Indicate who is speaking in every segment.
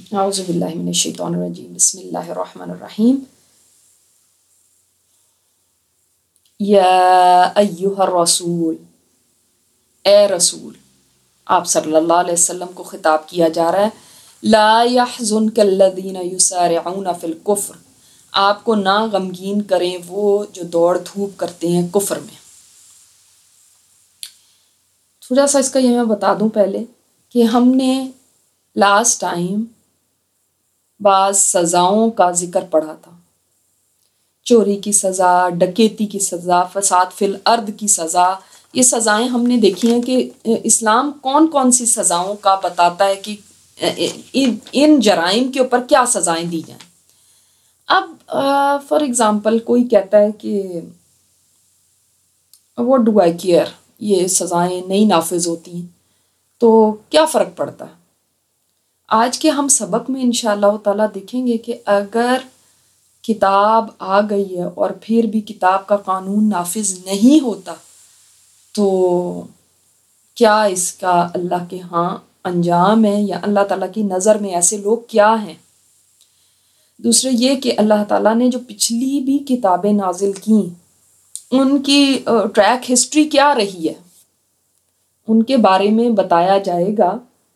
Speaker 1: اعوذ باللہ من الشیطان الرجیم، بسم اللہ الرحمن الرحیم۔ یا ایہا الرسول، اے رسول، آپ صلی اللہ علیہ وسلم کو خطاب کیا جا رہا ہے۔ لا یحزنک الذین یسارعون فی الکفر، آپ کو نہ غمگین کریں وہ جو دوڑ دھوپ کرتے ہیں کفر میں۔ تھوڑا سا اس کا یہ میں بتا دوں پہلے کہ ہم نے لاسٹ ٹائم بعض سزاؤں کا ذکر پڑھا تھا، چوری کی سزا، ڈکیتی کی سزا، فساد فی الارض کی سزا۔ یہ سزائیں ہم نے دیکھی ہیں کہ اسلام کون کون سی سزاؤں کا بتاتا ہے کہ ان جرائم کے اوپر کیا سزائیں دی جائیں۔ اب فار ایگزامپل کوئی کہتا ہے کہ what do I care، یہ سزائیں نہیں نافذ ہوتی ہیں، تو کیا فرق پڑتا ہے؟ آج کے ہم سبق میں انشاءاللہ تعالیٰ دیکھیں گے کہ اگر کتاب آ گئی ہے اور پھر بھی کتاب کا قانون نافذ نہیں ہوتا تو کیا اس کا اللہ کے ہاں انجام ہے، یا اللہ تعالیٰ کی نظر میں ایسے لوگ کیا ہیں۔ دوسرے یہ کہ اللہ تعالیٰ نے جو پچھلی بھی کتابیں نازل کیں ان کی ٹریک ہسٹری کیا رہی ہے، ان کے بارے میں بتایا جائے گا۔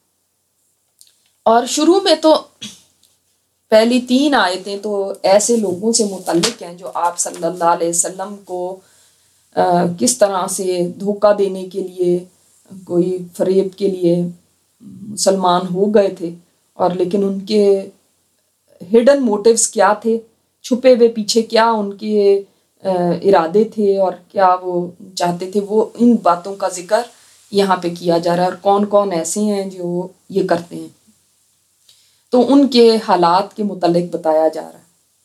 Speaker 1: اور شروع میں تو پہلی 3 آیتیں تو ایسے لوگوں سے متعلق ہیں جو آپ صلی اللہ علیہ وسلم کو کس طرح سے دھوکہ دینے کے لیے، کوئی فریب کے لیے مسلمان ہو گئے تھے، اور لیکن ان کے ہڈن موٹیوز کیا تھے، چھپے ہوئے پیچھے کیا ان کے ارادے تھے اور کیا وہ چاہتے تھے، وہ ان باتوں کا ذکر یہاں پہ کیا جا رہا ہے، اور کون کون ایسے ہیں جو یہ کرتے ہیں، تو ان کے حالات کے متعلق بتایا جا رہا ہے۔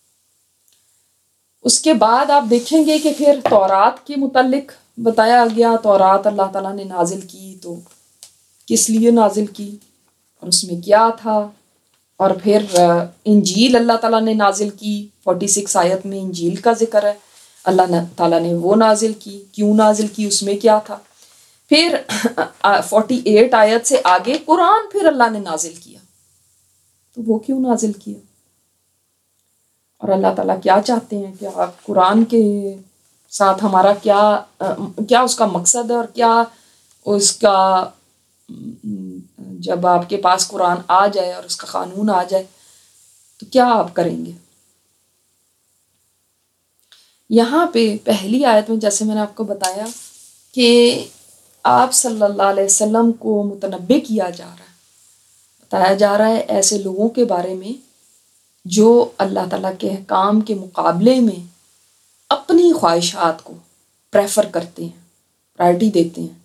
Speaker 1: اس کے بعد آپ دیکھیں گے کہ پھر تورات کے متعلق بتایا گیا۔ تورات اللہ تعالیٰ نے نازل کی تو کس لیے نازل کی اور اس میں کیا تھا، اور پھر انجیل اللہ تعالیٰ نے نازل کی، 46 آیت میں انجیل کا ذکر ہے، اللہ تعالیٰ نے وہ نازل کی، کیوں نازل کی، اس میں کیا تھا۔ پھر 48 آیت سے آگے قرآن پھر اللہ نے نازل کیا، تو وہ کیوں نازل کیا، اور اللہ تعالیٰ کیا چاہتے ہیں کہ آپ قرآن کے ساتھ ہمارا کیا اس کا مقصد ہے، اور کیا اس کا جب آپ کے پاس قرآن آ جائے اور اس کا قانون آ جائے تو کیا آپ کریں گے۔ یہاں پہ پہلی آیت میں جیسے میں نے آپ کو بتایا کہ آپ صلی اللہ علیہ وسلم کو متنبع کیا جا رہا ہے، بتایا جا رہا ہے ایسے لوگوں کے بارے میں جو اللہ تعالیٰ کے احکام کے مقابلے میں اپنی خواہشات کو پریفر کرتے ہیں، پرائرٹی دیتے ہیں۔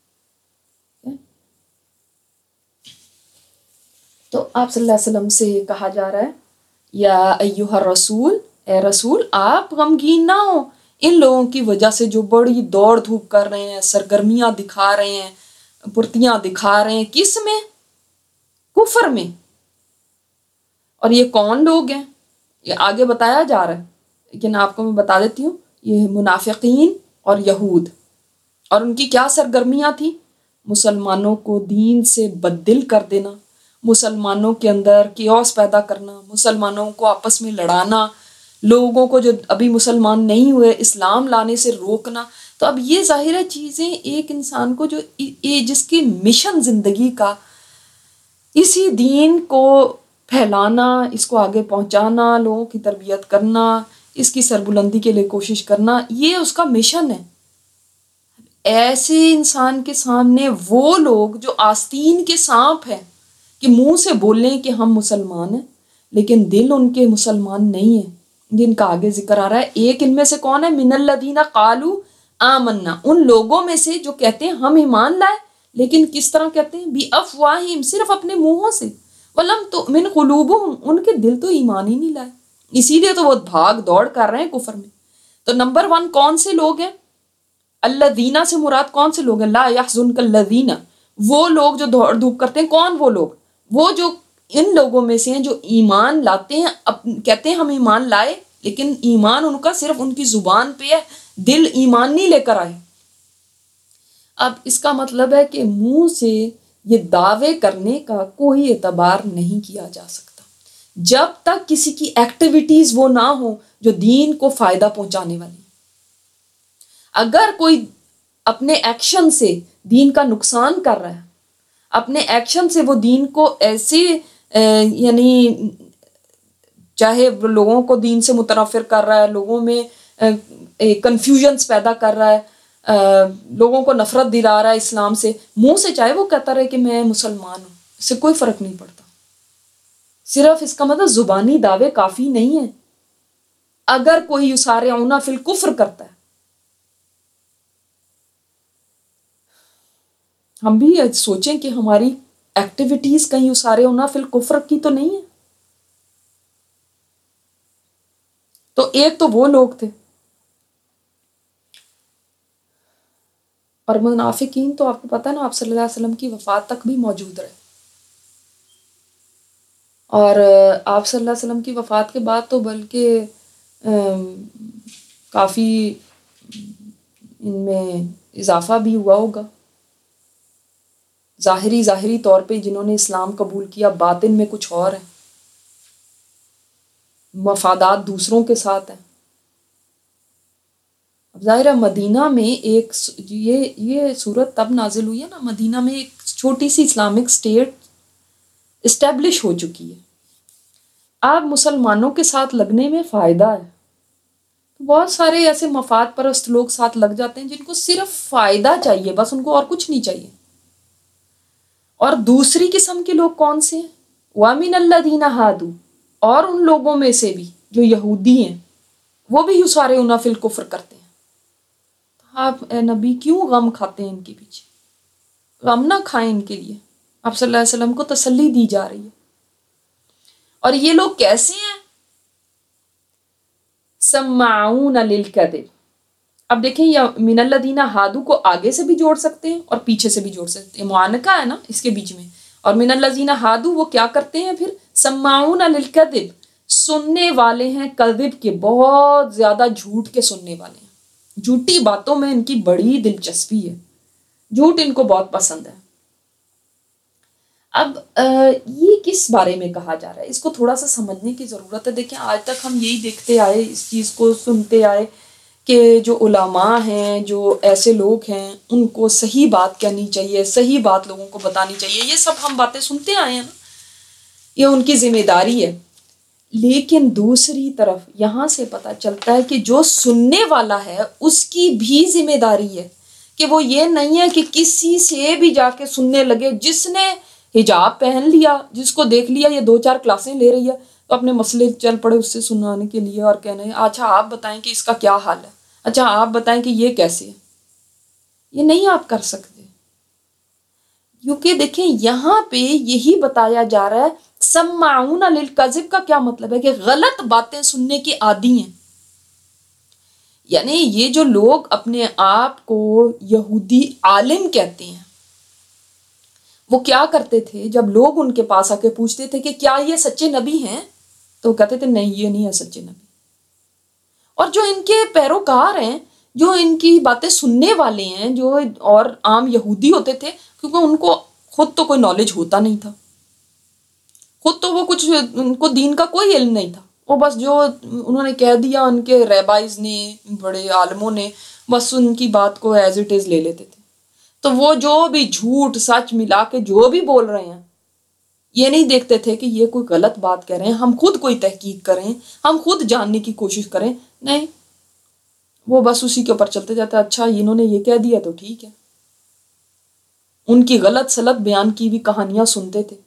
Speaker 1: تو آپ صلی اللہ علیہ وسلم سے کہا جا رہا ہے یا ایہا الرسول، اے رسول آپ غمگین نہ ہو ان لوگوں کی وجہ سے جو بڑی دوڑ دھوپ کر رہے ہیں، سرگرمیاں دکھا رہے ہیں، پھرتیاں دکھا رہے ہیں، کس میں؟ کفر میں۔ اور یہ کون لوگ ہیں یہ آگے بتایا جا رہا ہے، لیکن آپ کو میں بتا دیتی ہوں، یہ منافقین اور یہود۔ اور ان کی کیا سرگرمیاں تھیں؟ مسلمانوں کو دین سے بددل کر دینا، مسلمانوں کے اندر کیوس پیدا کرنا، مسلمانوں کو آپس میں لڑانا، لوگوں کو جو ابھی مسلمان نہیں ہوئے اسلام لانے سے روکنا۔ تو اب یہ ظاہر ہے چیزیں ایک انسان کو جو جس کی مشن زندگی کا اسی دین کو پھیلانا، اس کو آگے پہنچانا، لوگوں کی تربیت کرنا، اس کی سربلندی کے لیے کوشش کرنا، یہ اس کا مشن ہے۔ ایسے انسان کے سامنے وہ لوگ جو آستین کے سانپ ہیں کہ منہ سے بولیں کہ ہم مسلمان ہیں لیکن دل ان کے مسلمان نہیں ہیں، جن کا آگے ذکر آ رہا ہے۔ ایک ان میں سے کون ہے؟ من الذین قالوا آمنا، ان لوگوں میں سے جو کہتے ہیں ہم ایمان لائے، لیکن کس طرح کہتے ہیں؟ بافواہہم، صرف اپنے منہوں سے، ولم تؤمن قلوبہم، ان کے دل تو ایمان ہی نہیں لائے، اسی لیے تو وہ بھاگ دوڑ کر رہے ہیں کفر میں۔ تو نمبر 1 کون سے لوگ ہیں؟ الذین سے مراد کون سے لوگ ہیں؟ لا یحزنک الذین، وہ لوگ جو دوڑ دھوپ کرتے ہیں۔ کون وہ لوگ؟ وہ جو ان لوگوں میں سے ہیں جو ایمان لاتے ہیں، کہتے ہیں ہم ایمان لائے، لیکن ایمان ان کا صرف ان کی زبان پہ ہے، دل ایمان نہیں لے کر آئے۔ اب اس کا مطلب ہے کہ منہ سے یہ دعوے کرنے کا کوئی اعتبار نہیں کیا جا سکتا۔ جب تک کسی کی ایکٹیویٹیز وہ نہ ہو جو دین کو فائدہ پہنچانے والی. اگر کوئی اپنے ایکشن سے دین کا نقصان کر رہا ہے، اپنے ایکشن سے وہ دین کو ایسے یعنی چاہے لوگوں کو دین سے متنفر کر رہا ہے، لوگوں میں کنفیوژنس پیدا کر رہا ہے، لوگوں کو نفرت دلا رہا ہے اسلام سے، منہ سے چاہے وہ کہتا رہے کہ میں مسلمان ہوں، اس سے کوئی فرق نہیں پڑتا. صرف اس کا مطلب زبانی دعوے کافی نہیں ہیں. اگر کوئی یسارعون فی الکفر کرتا ہے، ہم بھی سوچیں کہ ہماری ایکٹیویٹیز کہیں یسارعون فی الکفر کی تو نہیں ہے. تو ایک تو وہ لوگ تھے، اور منافقین تو آپ کو پتہ ہے نا، آپ صلی اللہ علیہ وسلم کی وفات تک بھی موجود رہے، اور آپ صلی اللہ علیہ وسلم کی وفات کے بعد تو بلکہ کافی ان میں اضافہ بھی ہوا ہوگا. ظاہری طور پہ جنہوں نے اسلام قبول کیا، باطن میں کچھ اور ہے، مفادات دوسروں کے ساتھ ہیں. اب ظاہر ہے مدینہ میں ایک یہ صورت تب نازل ہوئی ہے نا، مدینہ میں ایک چھوٹی سی اسلامک اسٹیٹ اسٹیبلش ہو چکی ہے. اب مسلمانوں کے ساتھ لگنے میں فائدہ ہے. بہت سارے ایسے مفاد پرست لوگ ساتھ لگ جاتے ہیں جن کو صرف فائدہ چاہیے، بس ان کو اور کچھ نہیں چاہیے. اور دوسری قسم کے لوگ کون سے ہیں؟ وَمِنَ الَّذِينَ هَادُوا، اور ان لوگوں میں سے بھی جو یہودی ہیں وہ بھی یسارعون فی الکفر کرتے ہیں. آپ اے نبی کیوں غم کھاتے ہیں ان کے پیچھے؟ غم نہ کھائیں ان کے لیے. آپ صلی اللہ علیہ وسلم کو تسلی دی جا رہی ہے. اور یہ لوگ کیسے ہیں؟ سماعون للکذب. اب دیکھیں، یا من الذین ہادو کو آگے سے بھی جوڑ سکتے ہیں اور پیچھے سے بھی جوڑ سکتے ہیں، معانقہ ہے نا اس کے بیچ میں. اور من الذین ہادو وہ کیا کرتے ہیں پھر؟ سماعون للکذب، سننے والے ہیں کذب کے، بہت زیادہ جھوٹ کے سننے والے ہیں. جھوٹی باتوں میں ان کی بڑی دلچسپی ہے، جھوٹ ان کو بہت پسند ہے. اب یہ کس بارے میں کہا جا رہا ہے، اس کو تھوڑا سا سمجھنے کی ضرورت ہے. دیکھیں آج تک ہم یہی دیکھتے آئے، اس چیز کو سنتے آئے کہ جو علماء ہیں، جو ایسے لوگ ہیں، ان کو صحیح بات کہنی چاہیے، صحیح بات لوگوں کو بتانی چاہیے. یہ سب ہم باتیں سنتے آئے ہیں نا، یہ ان کی ذمہ داری ہے. لیکن دوسری طرف یہاں سے پتہ چلتا ہے کہ جو سننے والا ہے اس کی بھی ذمہ داری ہے کہ وہ یہ نہیں ہے کہ کسی سے بھی جا کے سننے لگے. جس نے حجاب پہن لیا، جس کو دیکھ لیا یہ 2-4 کلاسیں لے رہی ہے، تو اپنے مسئلے چل پڑے اس سے سنانے کے لیے اور کہنے اچھا آپ بتائیں کہ اس کا کیا حال ہے، اچھا آپ بتائیں کہ یہ کیسے ہے. یہ نہیں آپ کر سکتے، کیونکہ دیکھیں یہاں پہ یہی بتایا جا رہا ہے. سماعون للکذب کا کیا مطلب ہے؟ کہ غلط باتیں سننے کی عادی ہیں. یعنی یہ جو لوگ اپنے آپ کو یہودی عالم کہتے ہیں، وہ کیا کرتے تھے جب لوگ ان کے پاس آ کے پوچھتے تھے کہ کیا یہ سچے نبی ہیں، تو وہ کہتے تھے نہیں یہ نہیں ہے سچے نبی. اور جو ان کے پیروکار ہیں، جو ان کی باتیں سننے والے ہیں، جو اور عام یہودی ہوتے تھے، کیونکہ ان کو خود تو کوئی نالج ہوتا نہیں تھا، خود تو وہ کچھ، ان کو دین کا کوئی علم نہیں تھا. وہ بس جو انہوں نے کہہ دیا ان کے ریبائز نے، بڑے عالموں نے، بس ان کی بات کو ایز اٹ از لے لیتے تھے. تو وہ جو بھی جھوٹ سچ ملا کے جو بھی بول رہے ہیں، یہ نہیں دیکھتے تھے کہ یہ کوئی غلط بات کہہ رہے ہیں، ہم خود کوئی تحقیق کریں، ہم خود جاننے کی کوشش کریں. نہیں، وہ بس اسی کے اوپر چلتے جاتے. اچھا انہوں نے یہ کہہ دیا تو ٹھیک ہے. ان کی غلط سلط بیان کی بھی کہانیاں سنتے تھے،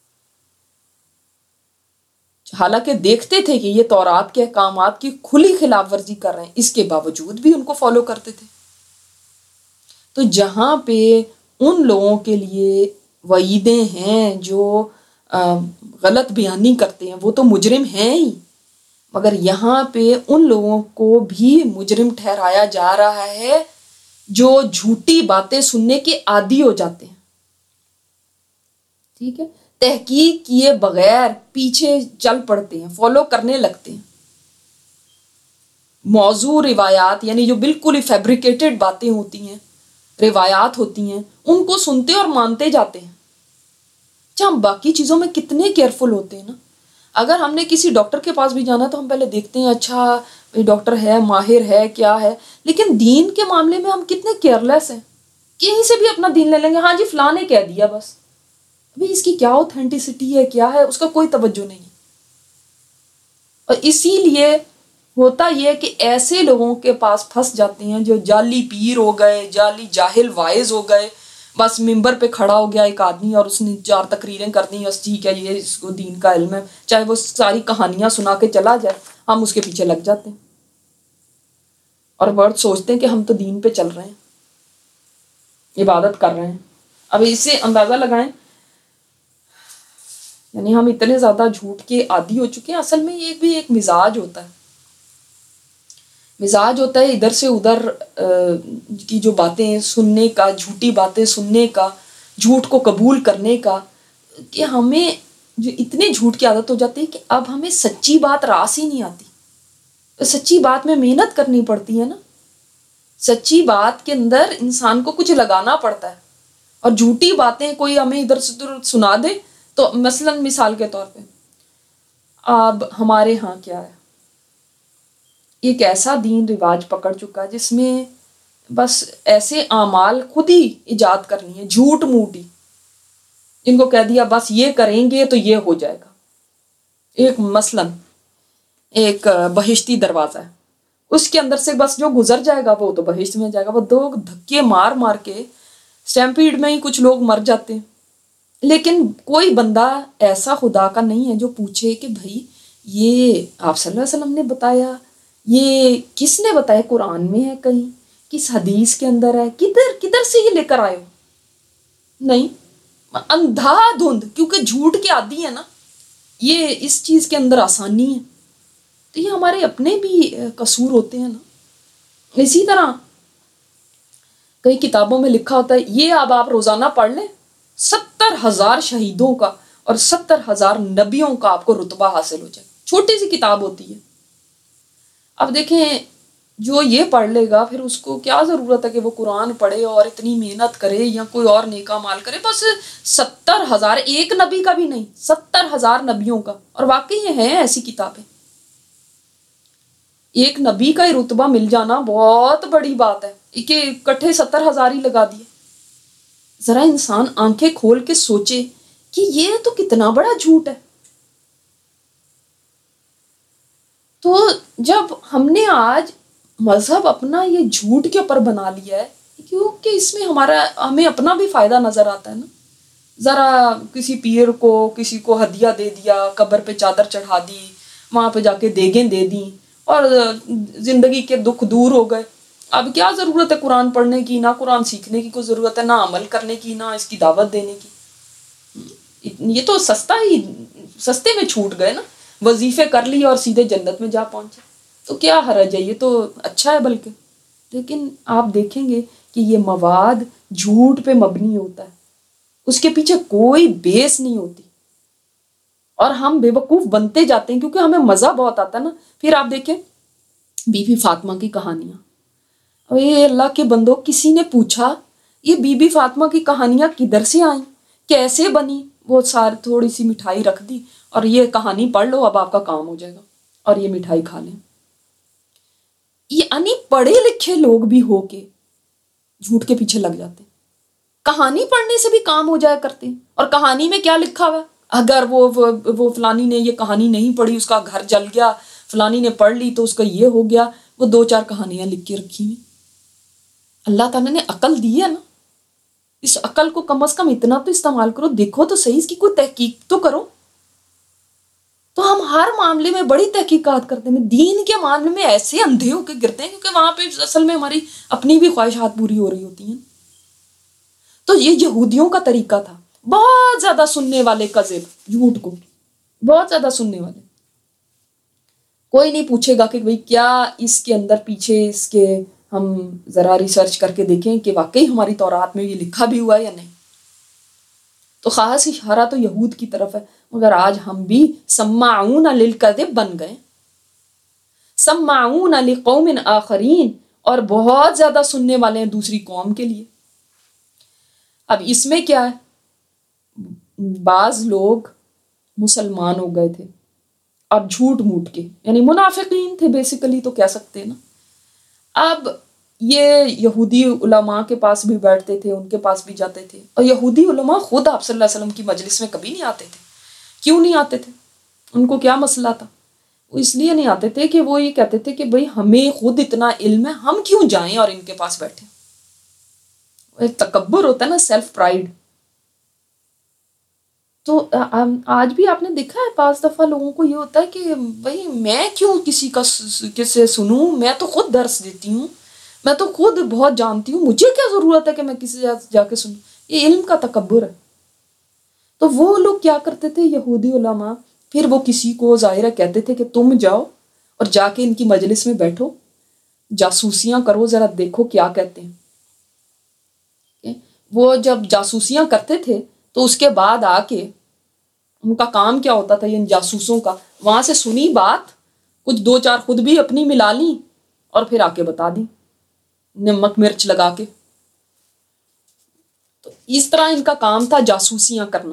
Speaker 1: حالانکہ دیکھتے تھے کہ یہ تورات کے احکامات کی کھلی خلاف ورزی کر رہے ہیں، اس کے باوجود بھی ان کو فالو کرتے تھے. تو جہاں پہ ان لوگوں کے لیے وعیدیں ہیں جو غلط بیانی کرتے ہیں، وہ تو مجرم ہیں ہی، مگر یہاں پہ ان لوگوں کو بھی مجرم ٹھہرایا جا رہا ہے جو جھوٹی باتیں سننے کے عادی ہو جاتے ہیں. ٹھیک ہے، تحقیق کیے بغیر پیچھے چل پڑتے ہیں، فالو کرنے لگتے ہیں. موضوع روایات یعنی جو بالکل ہی فیبریکیٹڈ باتیں ہوتی ہیں، روایات ہوتی ہیں، ان کو سنتے اور مانتے جاتے ہیں. اچھا ہم باقی چیزوں میں کتنے کیئرفل ہوتے ہیں نا. اگر ہم نے کسی ڈاکٹر کے پاس بھی جانا تو ہم پہلے دیکھتے ہیں اچھا یہ ڈاکٹر ہے، ماہر ہے، کیا ہے. لیکن دین کے معاملے میں ہم کتنے کیئر لیس ہیں، کہیں سے بھی اپنا دین لے لیں گے، ہاں جی فلاں نے کہہ دیا بس. ابھی اس کی کیا اوتھینٹسٹی ہے، کیا ہے، اس کا کوئی توجہ نہیں ہے. اور اسی لیے ہوتا یہ کہ ایسے لوگوں کے پاس پھنس جاتے ہیں جو جعلی پیر ہو گئے، جعلی جاہل وائز ہو گئے. بس ممبر پہ کھڑا ہو گیا ایک آدمی اور اس نے 4 تقریریں کر دیں، بس ٹھیک ہے یہ اس کو دین کا علم ہے، چاہے وہ ساری کہانیاں سنا کے چلا جائے، ہم اس کے پیچھے لگ جاتے ہیں اور ورڈ سوچتے ہیں کہ ہم تو دین پہ چل رہے ہیں، عبادت کر رہے ہیں. اب اس سے اندازہ لگائیں، یعنی ہم اتنے زیادہ جھوٹ کے عادی ہو چکے ہیں. اصل میں یہ بھی ایک مزاج ہوتا ہے، مزاج ہوتا ہے ادھر سے ادھر کی جو باتیں سننے کا، جھوٹی باتیں سننے کا، جھوٹ کو قبول کرنے کا، کہ ہمیں جو اتنے جھوٹ کی عادت ہو جاتی ہے کہ اب ہمیں سچی بات راس ہی نہیں آتی. سچی بات میں محنت کرنی پڑتی ہے نا، سچی بات کے اندر انسان کو کچھ لگانا پڑتا ہے. اور جھوٹی باتیں کوئی ہمیں ادھر سے ادھر سنا دے تو مثلاً مثال کے طور پہ اب ہمارے ہاں کیا ہے، ایک ایسا دین رواج پکڑ چکا جس میں بس ایسے اعمال خود ہی ایجاد کرنی ہے، جھوٹ موٹی، جن کو کہہ دیا بس یہ کریں گے تو یہ ہو جائے گا. ایک مثلاً ایک بہشتی دروازہ ہے، اس کے اندر سے بس جو گزر جائے گا وہ تو بہشت میں جائے گا. وہ 2 دھکے مار مار کے اسٹیمپیڈ میں ہی کچھ لوگ مر جاتے ہیں. لیکن کوئی بندہ ایسا خدا کا نہیں ہے جو پوچھے کہ بھائی یہ آپ صلی اللہ علیہ وسلم نے بتایا، یہ کس نے بتایا، قرآن میں ہے کہیں، کس حدیث کے اندر ہے، کدھر سے یہ لے کر آئے ہو. نہیں، اندھا دھند، کیونکہ جھوٹ کے عادی ہے نا، یہ اس چیز کے اندر آسانی ہے. تو یہ ہمارے اپنے بھی قصور ہوتے ہیں نا. اسی طرح کئی کتابوں میں لکھا ہوتا ہے یہ اب آپ روزانہ پڑھ لیں، 70,000 شہیدوں کا اور 70,000 نبیوں کا آپ کو رتبہ حاصل ہو جائے. چھوٹی سی کتاب ہوتی ہے. اب دیکھیں جو یہ پڑھ لے گا پھر اس کو کیا ضرورت ہے کہ وہ قرآن پڑھے اور اتنی محنت کرے یا کوئی اور نیک اعمال کرے. بس 70,000، ایک نبی کا بھی نہیں، 70,000 نبیوں کا. اور واقعی یہ ہیں ایسی کتابیں. ایک نبی کا ہی رتبہ مل جانا بہت بڑی بات ہے کہ اکٹھے 70,000 ہی لگا دیے. ذرا انسان آنکھیں کھول کے سوچے کہ یہ تو کتنا بڑا جھوٹ ہے. تو جب ہم نے آج مذہب اپنا یہ جھوٹ کے اوپر بنا لیا ہے، کیونکہ اس میں ہمیں اپنا بھی فائدہ نظر آتا ہے نا. ذرا کسی پیر کو کسی کو ہدیہ دے دیا، قبر پہ چادر چڑھا دی، وہاں پہ جا کے دیگیں دے دی اور زندگی کے دکھ دور ہو گئے. اب کیا ضرورت ہے قرآن پڑھنے کی، نہ قرآن سیکھنے کی کوئی ضرورت ہے، نہ عمل کرنے کی، نہ اس کی دعوت دینے کی. یہ تو سستے میں چھوٹ گئے نا. وظیفے کر لیے اور سیدھے جنت میں جا پہنچے. تو کیا حرج ہے، یہ تو اچھا ہے بلکہ. لیکن آپ دیکھیں گے کہ یہ مواد جھوٹ پہ مبنی ہوتا ہے، اس کے پیچھے کوئی بیس نہیں ہوتی اور ہم بے وقوف بنتے جاتے ہیں کیونکہ ہمیں مزہ بہت آتا ہے نا. پھر آپ دیکھیں بی بی فاطمہ کی کہانیاں، اے اللہ کے بندوں، کسی نے پوچھا یہ بی بی فاطمہ کی کہانیاں کدھر سے آئیں، کیسے بنی؟ وہ ساری تھوڑی سی مٹھائی رکھ دی اور یہ کہانی پڑھ لو، اب آپ کا کام ہو جائے گا اور یہ مٹھائی کھا لیں. یعنی پڑھے لکھے لوگ بھی ہو کے جھوٹ کے پیچھے لگ جاتے. کہانی پڑھنے سے بھی کام ہو جایا کرتے. اور کہانی میں کیا لکھا ہوا، اگر وہ فلانی نے یہ کہانی نہیں پڑھی اس کا گھر جل گیا، فلانی نے پڑھ لی تو اس کا یہ ہو گیا. وہ 2-4 کہانیاں لکھ کے رکھی ہوئی. اللہ تعالیٰ نے عقل دی ہے نا، اس عقل کو کم از کم اتنا تو استعمال کرو، دیکھو تو صحیح، اس کی کوئی تحقیق تو کرو. تو ہم ہر معاملے میں بڑی تحقیقات کرتے ہیں، دین کے معاملے میں ایسے اندھے ہو کے گرتے ہیں کیونکہ وہاں پہ اصل میں ہماری اپنی بھی خواہشات پوری ہو رہی ہوتی ہیں. تو یہ یہودیوں کا طریقہ تھا، بہت زیادہ سننے والے کذب، جھوٹ کو بہت زیادہ سننے والے. کوئی نہیں پوچھے گا کہ بھئی کیا اس کے اندر پیچھے اس کے ہم ذرا ریسرچ کر کے دیکھیں کہ واقعی ہماری تورات میں یہ لکھا بھی ہوا ہے یا نہیں. تو خاص اشارہ تو یہود کی طرف ہے. مگر آج ہم بھی سماعون للکذب بن گئے، سماعون لقوم آخرین، اور بہت زیادہ سننے والے ہیں دوسری قوم کے لیے. اب اس میں کیا ہے، بعض لوگ مسلمان ہو گئے تھے اب جھوٹ موٹ کے، یعنی منافقین تھے بیسیکلی تو کہہ سکتے ہیں نا۔ اب یہ یہودی علماء کے پاس بھی بیٹھتے تھے، ان کے پاس بھی جاتے تھے، اور یہودی علماء خود آپ صلی اللہ علیہ وسلم کی مجلس میں کبھی نہیں آتے تھے۔ کیوں نہیں آتے تھے؟ ان کو کیا مسئلہ تھا؟ وہ اس لیے نہیں آتے تھے کہ وہ یہ کہتے تھے کہ بھئی ہمیں خود اتنا علم ہے، ہم کیوں جائیں اور ان کے پاس بیٹھیں۔ ایک تکبر ہوتا ہے نا، سیلف پرائیڈ۔ تو آج بھی آپ نے دیکھا ہے بعض دفعہ لوگوں کو یہ ہوتا ہے کہ بھئی میں کیوں کسی کا کسے سنوں، میں تو خود درس دیتی ہوں، میں تو خود بہت جانتی ہوں، مجھے کیا ضرورت ہے کہ میں کسی جا کے سنوں۔ یہ علم کا تکبر ہے۔ تو وہ لوگ کیا کرتے تھے یہودی علماء، پھر وہ کسی کو ظاہرہ کہتے تھے کہ تم جاؤ اور جا کے ان کی مجلس میں بیٹھو، جاسوسیاں کرو، ذرا دیکھو کیا کہتے ہیں۔ وہ جب جاسوسیاں کرتے تھے تو اس کے بعد آ کے ان کا کام کیا ہوتا تھا، ان جاسوسوں کا، وہاں سے سنی بات، کچھ دو چار خود بھی اپنی ملا لیں اور پھر آ کے بتا دیں نمک مرچ لگا کے۔ تو اس طرح ان کا کام تھا جاسوسیاں کرنا۔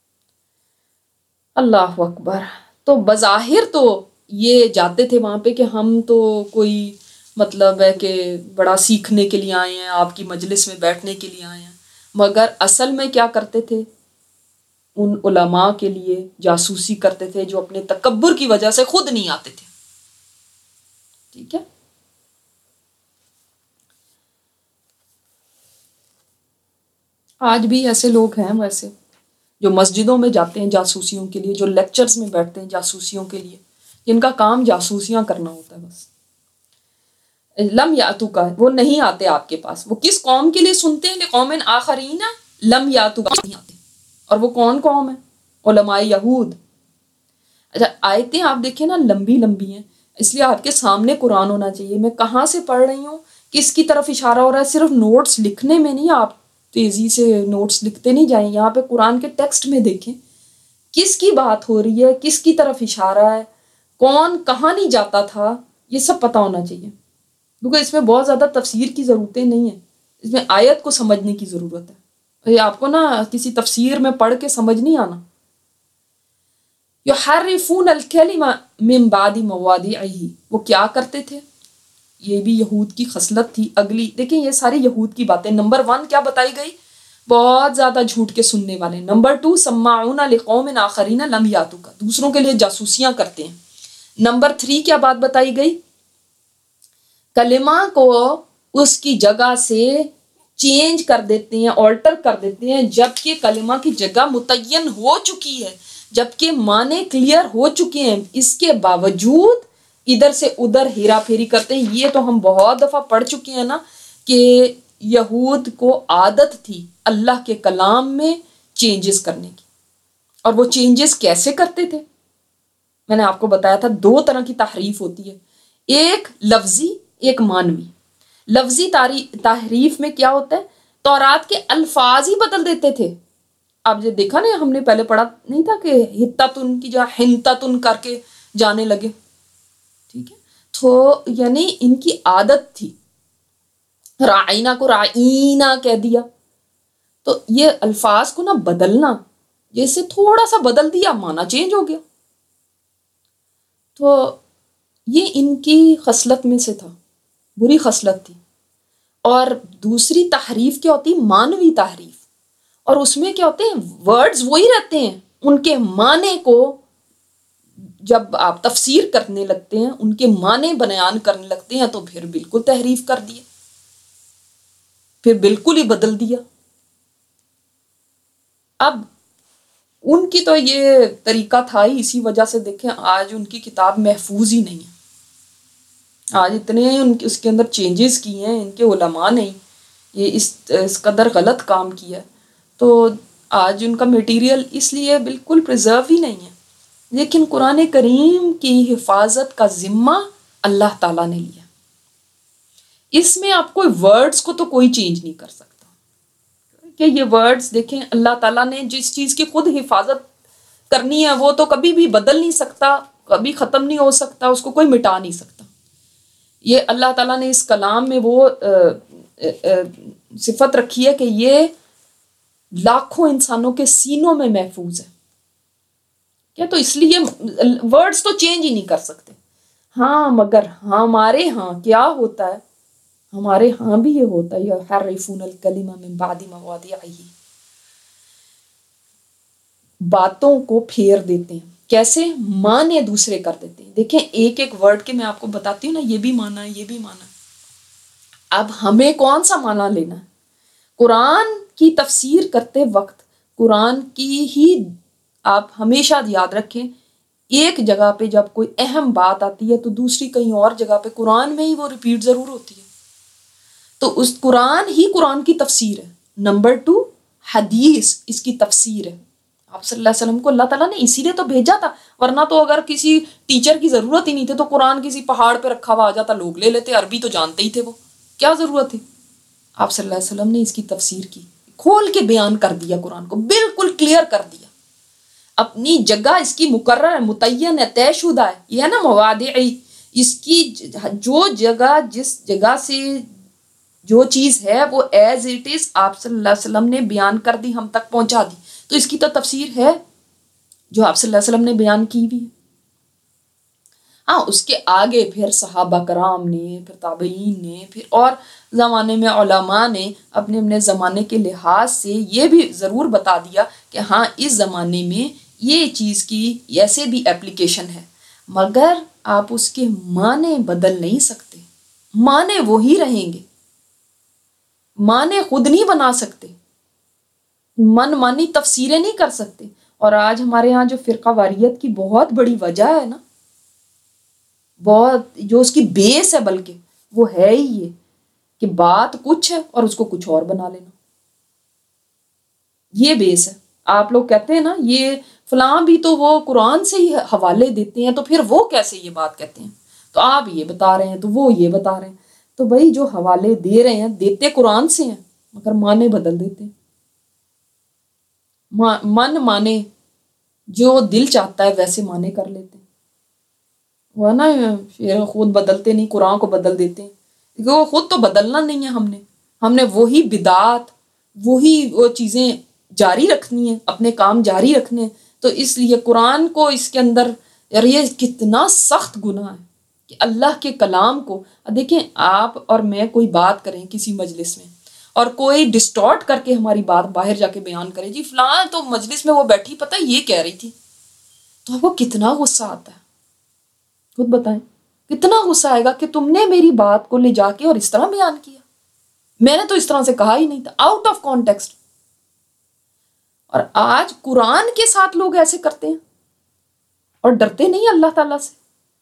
Speaker 1: اللہ اکبر۔ تو بظاہر تو یہ جاتے تھے وہاں پہ کہ ہم تو کوئی مطلب ہے کہ بڑا سیکھنے کے لیے آئے ہیں، آپ کی مجلس میں بیٹھنے کے لیے آئے ہیں، مگر اصل میں کیا کرتے تھے؟ ان علماء کے لیے جاسوسی کرتے تھے جو اپنے تکبر کی وجہ سے خود نہیں آتے تھے۔ ٹھیک ہے؟ آج بھی ایسے لوگ ہیں ویسے جو مسجدوں میں جاتے ہیں جاسوسیوں کے لیے، جو لیکچرز میں بیٹھتے ہیں جاسوسیوں کے لیے، جن کا کام جاسوسیاں کرنا ہوتا ہے بس۔ لم یاتو کا، وہ نہیں آتے آپ کے پاس۔ وہ کس قوم کے لیے سنتے ہیں؟ لقوم آخرین لم یاتو کا، نہیں آتے۔ اور وہ کون قوم ہے؟ علماء یہود۔ اچھا آیتیں آپ دیکھیں نا لمبی لمبی ہیں، اس لیے آپ کے سامنے قرآن ہونا چاہیے۔ میں کہاں سے پڑھ رہی ہوں، کس کی طرف اشارہ ہو رہا ہے، صرف نوٹس لکھنے میں نہیں، آپ تیزی سے نوٹس لکھتے نہیں جائیں، یہاں پہ قرآن کے ٹیکسٹ میں دیکھیں کس کی بات ہو رہی ہے، کس کی طرف اشارہ ہے، کون کہاں نہیں جاتا تھا، یہ سب پتہ ہونا چاہیے، کیونکہ اس میں بہت زیادہ تفسیر کی ضرورتیں نہیں ہیں، اس میں آیت کو سمجھنے کی ضرورت ہے۔ یہ آپ کو نا کسی تفسیر میں پڑھ کے سمجھ نہیں آنا۔ یحرفون الکلم من بعد مواضعہ، وہ کیا کرتے تھے؟ یہ بھی یہود کی خصلت تھی۔ اگلی دیکھیں، یہ ساری یہود کی باتیں۔ نمبر 1 کیا بتائی گئی؟ بہت زیادہ جھوٹ کے سننے والے۔ نمبر 2 سماعون لقوم آخرین لم یاتوا کا، دوسروں کے لیے جاسوسیاں کرتے ہیں۔ نمبر 3 کیا بات بتائی گئی؟ کلمہ کو اس کی جگہ سے چینج کر دیتے ہیں، آلٹر کر دیتے ہیں، جبکہ کلمہ کی جگہ متعین ہو چکی ہے، جبکہ معنی کلیئر ہو چکے ہیں، اس کے باوجود ادھر سے ادھر ہیرا پھیری کرتے ہیں۔ یہ تو ہم بہت دفعہ پڑھ چکے ہیں نا کہ یہود کو عادت تھی اللہ کے کلام میں چینجز کرنے کی، اور وہ چینجز کیسے کرتے تھے؟ میں نے آپ کو بتایا تھا 2 طرح کی تحریف ہوتی ہے، ایک لفظی، ایک معنوی۔ لفظی تحریف میں کیا ہوتا ہے؟ تورات کے الفاظ ہی بدل دیتے تھے۔ اب جو دیکھا نا، ہم نے پہلے پڑھا نہیں تھا کہ ہتتن کی جگہ ہنتتن کر کے جانے لگے، ٹھیک ہے؟ تو یعنی ان کی عادت تھی، رائنا کو رائینا کہہ دیا، تو یہ الفاظ کو نا بدلنا، جیسے تھوڑا سا بدل دیا معنی چینج ہو گیا۔ تو یہ ان کی خصلت میں سے تھا، بری خصلت تھی۔ اور دوسری تحریف کیا ہوتی؟ معنوی تحریف، اور اس میں کیا ہوتے ہیں؟ ورڈز وہی رہتے ہیں، ان کے معنی کو جب آپ تفسیر کرنے لگتے ہیں، ان کے معنی بیان کرنے لگتے ہیں، تو پھر بالکل تحریف کر دیا، پھر بالکل ہی بدل دیا۔ اب ان کی تو یہ طریقہ تھا ہی، اسی وجہ سے دیکھیں آج ان کی کتاب محفوظ ہی نہیں ہے۔ آج اتنے اس کے اندر چینجز کی ہیں ان کے علماء نے، یہ اس قدر غلط کام کیا، تو آج ان کا میٹیریل اس لیے بالکل پریزرو ہی نہیں ہے۔ لیکن قرآن کریم کی حفاظت کا ذمہ اللہ تعالیٰ نے لیا۔ اس میں آپ کوئی ورڈز کو تو کوئی چینج نہیں کر سکتا، کہ یہ ورڈز دیکھیں اللہ تعالیٰ نے جس چیز کی خود حفاظت کرنی ہے وہ تو کبھی بھی بدل نہیں سکتا، کبھی ختم نہیں ہو سکتا، اس کو کوئی مٹا نہیں سکتا۔ یہ اللہ تعالیٰ نے اس کلام میں وہ صفت رکھی ہے کہ یہ لاکھوں انسانوں کے سینوں میں محفوظ ہے، کیا تو اس لیے ورڈز تو چینج ہی نہیں کر سکتے. ہاں مگر ہمارے ہاں کیا ہوتا ہے، ہمارے ہاں بھی یہ ہوتا ہے، یحرفون الکلم من بعد مواضعہ، باتوں کو پھیر دیتے ہیں. کیسے؟ معنی دوسرے کر دیتے ہیں. دیکھیں ایک ایک ورڈ کے میں آپ کو بتاتی ہوں نا، یہ بھی مانا ہے، یہ بھی مانا ہے. اب ہمیں کون سا معنی لینا ہے؟ قرآن کی تفسیر کرتے وقت قرآن کی ہی آپ ہمیشہ یاد رکھیں، ایک جگہ پہ جب کوئی اہم بات آتی ہے تو دوسری کہیں اور جگہ پہ قرآن میں ہی وہ ریپیٹ ضرور ہوتی ہے. تو اس قرآن ہی قرآن کی تفسیر ہے. نمبر 2 حدیث اس کی تفسیر ہے. آپ صلی اللہ علیہ وسلم کو اللہ تعالیٰ نے اسی لیے تو بھیجا تھا، ورنہ تو اگر کسی ٹیچر کی ضرورت ہی نہیں تھی تو قرآن کسی پہاڑ پہ رکھا ہوا آ جاتا، لوگ لے لیتے، عربی تو جانتے ہی تھے، وہ کیا ضرورت تھی. آپ صلی اللہ علیہ وسلم نے اس کی تفسیر کی، کھول کے بیان کر دیا، قرآن کو بالکل کلیئر کر دیا. اپنی جگہ اس کی مقرر ہے، متعین ہے، طے شدہ ہے. یہ ہے نا مواضعی، اس کی جو جگہ، جس جگہ سے جو چیز ہے وہ ایز اٹ از آپ صلی اللہ علیہ وسلم نے بیان کر دی، ہم تک پہنچا دی. تو اس کی تو تفسیر ہے جو آپ صلی اللہ علیہ وسلم نے بیان کی بھی ہے. ہاں اس کے آگے پھر صحابہ کرام نے، پھر تابعین نے، پھر اور زمانے میں علماء نے اپنے اپنے زمانے کے لحاظ سے یہ بھی ضرور بتا دیا کہ ہاں اس زمانے میں یہ چیز کی ایسے بھی اپلیکیشن ہے، مگر آپ اس کے معنی بدل نہیں سکتے. معنی وہی رہیں گے، معنی خود نہیں بنا سکتے، من مانی تفسیریں نہیں کر سکتے. اور آج ہمارے ہاں جو فرقہ واریت کی بہت بڑی وجہ ہے نا، بہت جو اس کی بیس ہے، بلکہ وہ ہے ہی یہ کہ بات کچھ ہے اور اس کو کچھ اور بنا لینا. یہ بیس ہے. آپ لوگ کہتے ہیں نا یہ فلاں بھی تو وہ قرآن سے ہی حوالے دیتے ہیں، تو پھر وہ کیسے یہ بات کہتے ہیں؟ تو آپ یہ بتا رہے ہیں تو وہ یہ بتا رہے ہیں. تو بھائی جو حوالے دے رہے ہیں دیتے قرآن سے ہیں، مگر معنی بدل دیتے ہیں. من مانے جو دل چاہتا ہے ویسے معنی کر لیتے ہیں. وہ نا خود بدلتے نہیں، قرآن کو بدل دیتے ہیں، کیونکہ وہ خود تو بدلنا نہیں ہے. ہم نے وہی بدعات، وہی وہ چیزیں جاری رکھنی ہے، اپنے کام جاری رکھنے ہیں. تو اس لیے قرآن کو اس کے اندر، یار یہ کتنا سخت گناہ ہے کہ اللہ کے کلام کو دیکھیں. آپ اور میں کوئی بات کریں کسی مجلس میں اور کوئی ڈسٹارٹ کر کے ہماری بات باہر جا کے بیان کرے، جی فلاں تو مجلس میں وہ بیٹھی پتہ یہ کہہ رہی تھی، تو آپ کو کتنا غصہ آتا ہے؟ خود بتائیں کتنا غصہ آئے گا کہ تم نے میری بات کو لے جا کے اور اس طرح بیان کیا، میں نے تو اس طرح سے کہا ہی نہیں تھا، آؤٹ آف کانٹیکسٹ. اور آج قرآن کے ساتھ لوگ ایسے کرتے ہیں اور ڈرتے نہیں اللہ تعالیٰ سے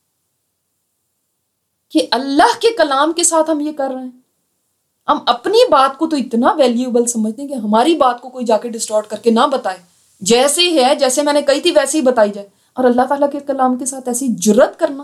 Speaker 1: کہ اللہ کے کلام کے ساتھ ہم یہ کر رہے ہیں. ہم اپنی بات کو تو اتنا ویلیوبل سمجھتے ہیں کہ ہماری بات کو کوئی جا کے ڈسٹارٹ کر کے نہ بتائے، جیسے ہی ہے، جیسے میں نے کہی تھی ویسے ہی بتائی جائے. اور اللہ تعالیٰ کے کلام کے ساتھ ایسی جرت کرنا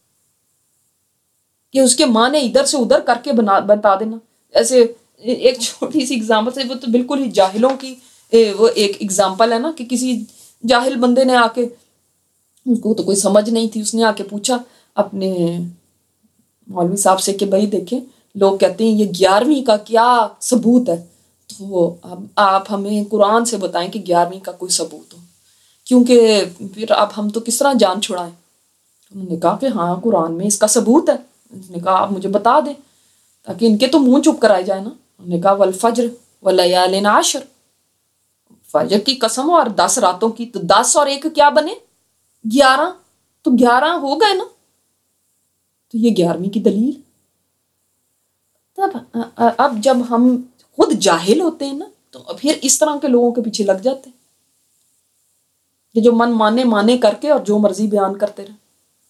Speaker 1: کہ اس کے معنی ادھر سے ادھر کر کے بتا دینا. ایسے ایک چھوٹی سی اگزامپل سے، وہ تو بالکل ہی جاہلوں کی وہ ایک اگزامپل ہے نا، کہ کسی جاہل بندے نے آ کے، اس کو تو کوئی سمجھ نہیں تھی، اس نے آ کے پوچھا اپنے مولوی صاحب سے کہ بھائی دیکھیں لوگ کہتے ہیں یہ 11ویں کا کیا ثبوت ہے، تو اب آپ ہمیں قرآن سے بتائیں کہ 11ویں کا کوئی ثبوت ہو، کیونکہ پھر اب ہم تو کس طرح جان چھڑائیں. انہوں نے کہا کہ ہاں قرآن میں اس کا ثبوت ہے. انہوں نے کہا آپ مجھے بتا دیں تاکہ ان کے تو منہ چپ کرائے جائے نا. انہوں نے کہا والفجر ولیال عشر، فجر کی قسم اور 10 راتوں کی، تو 10 اور 1 کیا بنے؟ 11، تو 11 ہو گئے نا، تو یہ 11ویں کی دلیل. تب اب جب ہم خود جاہل ہوتے ہیں نا تو پھر اس طرح کے لوگوں کے پیچھے لگ جاتے ہیں کہ جو من مانے کر کے اور جو مرضی بیان کرتے رہے.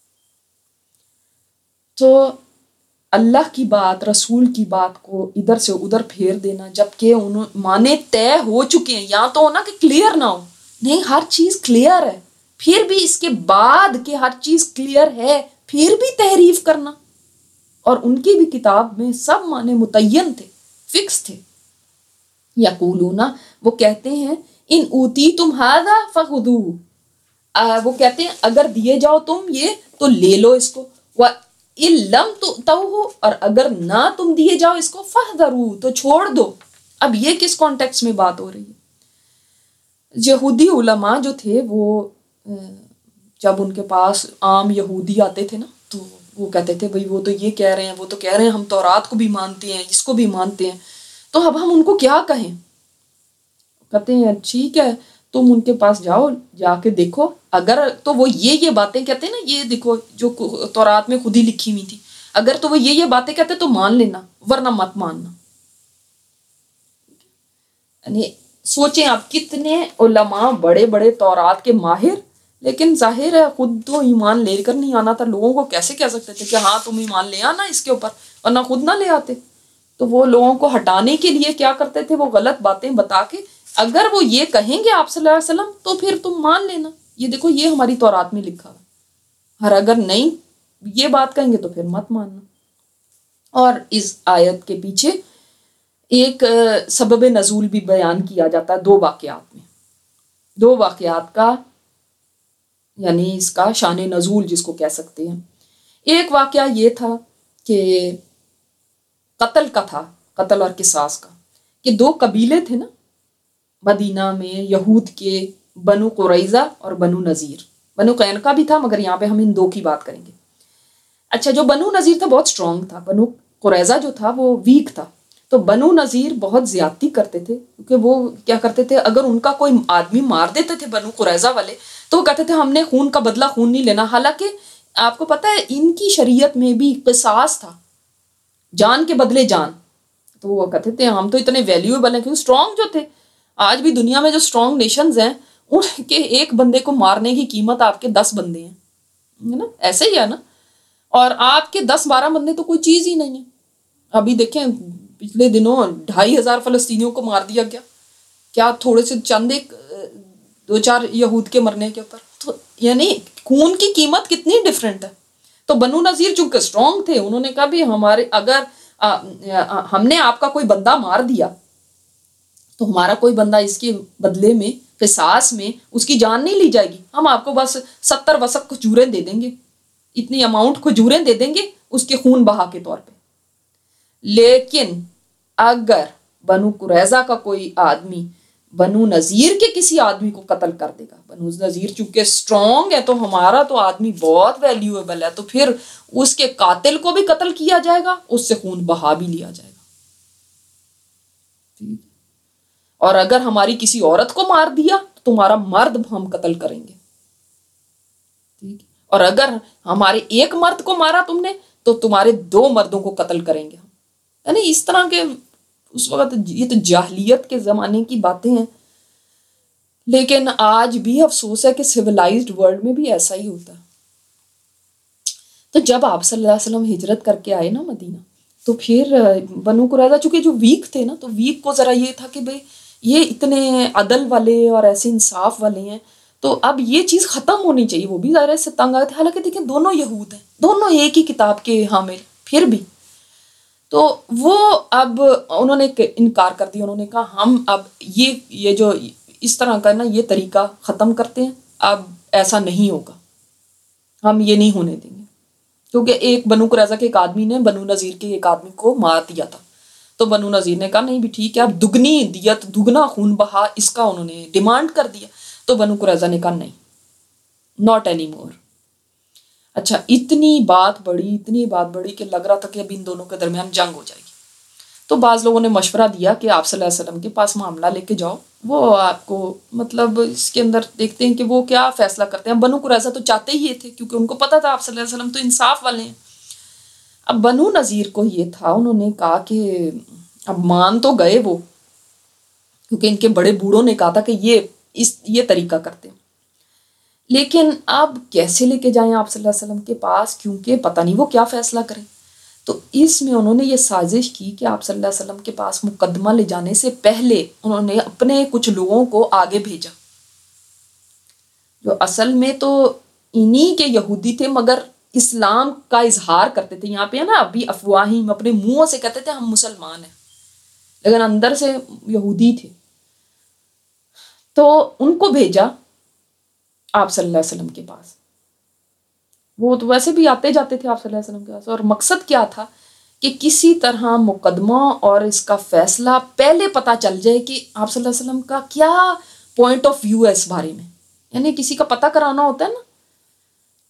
Speaker 1: تو اللہ کی بات، رسول کی بات کو ادھر سے ادھر پھیر دینا، جبکہ معنی طے ہو چکے ہیں. یا تو ہونا کہ کلیئر نہ ہو، نہیں ہر چیز کلیئر ہے، پھر بھی اس کے بعد کہ ہر چیز کلیئر ہے پھر بھی تحریف کرنا. اور ان کی بھی کتاب میں سب معنی متعین تھے، فکس تھے. یقولون، وہ کہتے ہیں ان اوتیتم ھذا فخذوہ، وہ کہتے ہیں اگر دیے جاؤ تم یہ تو لے لو اس کو، وَإِن لَمْ تُؤْتَوْهُ، اور اگر نہ تم دیے جاؤ اس کو فاحذروہ، تو چھوڑ دو. اب یہ کس کانٹیکس میں بات ہو رہی ہے؟ یہودی علماء جو تھے وہ جب ان کے پاس عام یہودی آتے تھے نا تو وہ کہتے تھے بھئی وہ تو یہ کہہ رہے ہیں، وہ تو کہہ رہے ہیں ہم تورات کو بھی مانتے ہیں، اس کو بھی مانتے ہیں، تو اب ہم ان کو کیا کہیں؟ کہتے ہیں ٹھیک ہے تم ان کے پاس جاؤ، جا کے دیکھو، اگر تو وہ یہ باتیں کہتے ہیں نا، یہ دیکھو جو تورات میں خود ہی لکھی ہوئی تھی، اگر تو وہ یہ باتیں کہتے تو مان لینا ورنہ مت ماننا۔ یعنی سوچیں آپ کتنے علماء بڑے بڑے تورات کے ماہر، لیکن ظاہر ہے خود تو ایمان لے کر نہیں آنا تھا، لوگوں کو کیسے کہہ سکتے تھے کہ ہاں تم ایمان لے آنا اس کے اوپر، ورنہ خود نہ لے آتے۔ تو وہ لوگوں کو ہٹانے کے لیے کیا کرتے تھے، وہ غلط باتیں بتا کے اگر وہ یہ کہیں گے آپ صلی اللہ علیہ وسلم تو پھر تم مان لینا، یہ دیکھو یہ ہماری تورات میں لکھا ہے، اور اگر نہیں یہ بات کہیں گے تو پھر مت ماننا۔ اور اس آیت کے پیچھے ایک سبب نزول بھی بیان کیا جاتا ہے، دو واقعات میں، دو واقعات کا یعنی اس کا شان نزول جس کو کہہ سکتے ہیں۔ ایک واقعہ یہ تھا کہ قتل کا تھا، قتل اور قصاص کا، کہ دو قبیلے تھے نا مدینہ میں یہود کے، بنو قریظہ اور بنو نذیر۔ بنو قینقاع بھی تھا مگر یہاں پہ ہم ان دو کی بات کریں گے۔ اچھا، جو بنو نذیر تھا بہت اسٹرانگ تھا، بنو قریظہ جو تھا وہ ویک تھا۔ تو بنو نذیر بہت زیادتی کرتے تھے، کیونکہ وہ کیا کرتے تھے، اگر ان کا کوئی آدمی مار دیتے تھے بنو قریظہ والے تو وہ کہتے تھے ہم نے خون کا بدلہ خون نہیں لینا، حالانکہ آپ کو پتہ ہے ان کی شریعت میں بھی قصاص تھا، جان کے بدلے جان۔ تو وہ کہتے تھے ہم تو اتنے ویلیویبل ہیں، کیونکہ اسٹرانگ جو تھے۔ آج بھی دنیا میں جو اسٹرانگ نیشنز ہیں ان کے ایک بندے کو مارنے کی قیمت آپ کے 10 بندے ہیں، ہے نا، ایسے ہی ہے نا، اور آپ کے 10-12 بندے تو کوئی چیز ہی نہیں ہے۔ ابھی دیکھیں پچھلے دنوں 2500 فلسطینیوں کو مار دیا گیا، کیا تھوڑے سے چند ایک 2-4 یہود کے مرنے کے اوپر، تو یعنی خون کی قیمت کتنی ڈفرینٹ ہے۔ تو بنو نذیر چونکہ اسٹرانگ تھے، انہوں نے کہا بھی ہمارے اگر ہم نے آپ کا کوئی بندہ مار دیا تو ہمارا کوئی بندہ اس کے بدلے میں قصاص میں اس کی جان نہیں لی جائے گی، ہم آپ کو بس 70 وسق کھجوریں دے دیں گے، اتنی اماؤنٹ کھجوریں دے دیں گے اس کے خون بہا کے طور پہ۔ لیکن اگر بنو قریظہ کا کوئی آدمی بنو نذیر کے کسی آدمی کو قتل کر دے گا، بنو نذیر چونکہ اسٹرانگ ہے تو ہمارا تو آدمی بہت ویلیویبل ہے، تو پھر اس کے قاتل کو بھی قتل کیا جائے گا، اس سے خون بہا بھی لیا جائے گا۔ اور اگر ہماری کسی عورت کو مار دیا تو تمہارا مرد ہم قتل کریں گے، ٹھیک، اور اگر ہمارے ایک مرد کو مارا تم نے تو تمہارے 2 مردوں کو قتل کریں گے ہم۔ یعنی اس طرح کے اس وقت یہ تو جاہلیت کے زمانے کی باتیں ہیں، لیکن آج بھی افسوس ہے کہ سویلائزڈ ورلڈ میں بھی ایسا ہی ہوتا ہے۔ تو جب آپ صلی اللہ علیہ وسلم ہجرت کر کے آئے نا مدینہ، تو پھر بنو قریظہ چونکہ جو ویک تھے نا، تو ویک کو ذرا یہ تھا کہ بھئی یہ اتنے عدل والے اور ایسے انصاف والے ہیں تو اب یہ چیز ختم ہونی چاہیے، وہ بھی ظاہر سے تنگ آئے تھے، حالانکہ دیکھیں دونوں یہود ہیں، دونوں ایک ہی کتاب کے حامل، پھر بھی تو وہ اب انہوں نے انکار کر دیا، انہوں نے کہا ہم اب یہ جو اس طرح کا نا یہ طریقہ ختم کرتے ہیں، اب ایسا نہیں ہوگا، ہم یہ نہیں ہونے دیں گے، کیونکہ ایک بنو قریظہ کے ایک آدمی نے بنو نذیر کے ایک آدمی کو مار دیا تھا، تو بنو نذیر نے کہا نہیں بھی ٹھیک ہے، اب دگنی دیت دگنا خون بہا اس کا انہوں نے ڈیمانڈ کر دیا، تو بنو قریظہ نے کہا نہیں، ناٹ اینی مور۔ اچھا، اتنی بات بڑھی کہ لگ رہا تھا کہ اب ان دونوں کے درمیان جنگ ہو جائے گی، تو بعض لوگوں نے مشورہ دیا کہ آپ صلی اللہ علیہ وسلم کے پاس معاملہ لے کے جاؤ، وہ آپ کو مطلب اس کے اندر دیکھتے ہیں کہ وہ کیا فیصلہ کرتے ہیں۔ بنو قریظہ تو چاہتے ہی یہ تھے کیونکہ ان کو پتا تھا آپ صلی اللہ علیہ وسلم تو انصاف والے ہیں۔ اب بنو نذیر کو یہ تھا، انہوں نے کہا کہ اب مان تو گئے وہ، کیونکہ ان کے بڑے بوڑھوں نے کہا تھا کہ یہ طریقہ کرتے ہیں، لیکن اب کیسے لے کے جائیں آپ صلی اللہ علیہ وسلم کے پاس، کیونکہ پتہ نہیں وہ کیا فیصلہ کریں۔ تو اس میں انہوں نے یہ سازش کی کہ آپ صلی اللہ علیہ وسلم کے پاس مقدمہ لے جانے سے پہلے انہوں نے اپنے کچھ لوگوں کو آگے بھیجا، جو اصل میں تو انہی کے یہودی تھے مگر اسلام کا اظہار کرتے تھے۔ یہاں پہ ہے نا ابھی افواہیم، اپنے منہوں سے کہتے تھے ہم مسلمان ہیں لیکن اندر سے یہودی تھے، تو ان کو بھیجا آپ صلی اللہ علیہ وسلم کے پاس۔ وہ تو ویسے بھی آتے جاتے تھے آپ صلی اللہ علیہ وسلم کے پاس، اور مقصد کیا تھا کہ کسی طرح مقدمہ اور اس کا فیصلہ پہلے پتہ چل جائے کہ آپ صلی اللہ علیہ وسلم کا کیا پوائنٹ آف ویو ہے اس بارے میں، یعنی کسی کا پتہ کرانا ہوتا ہے نا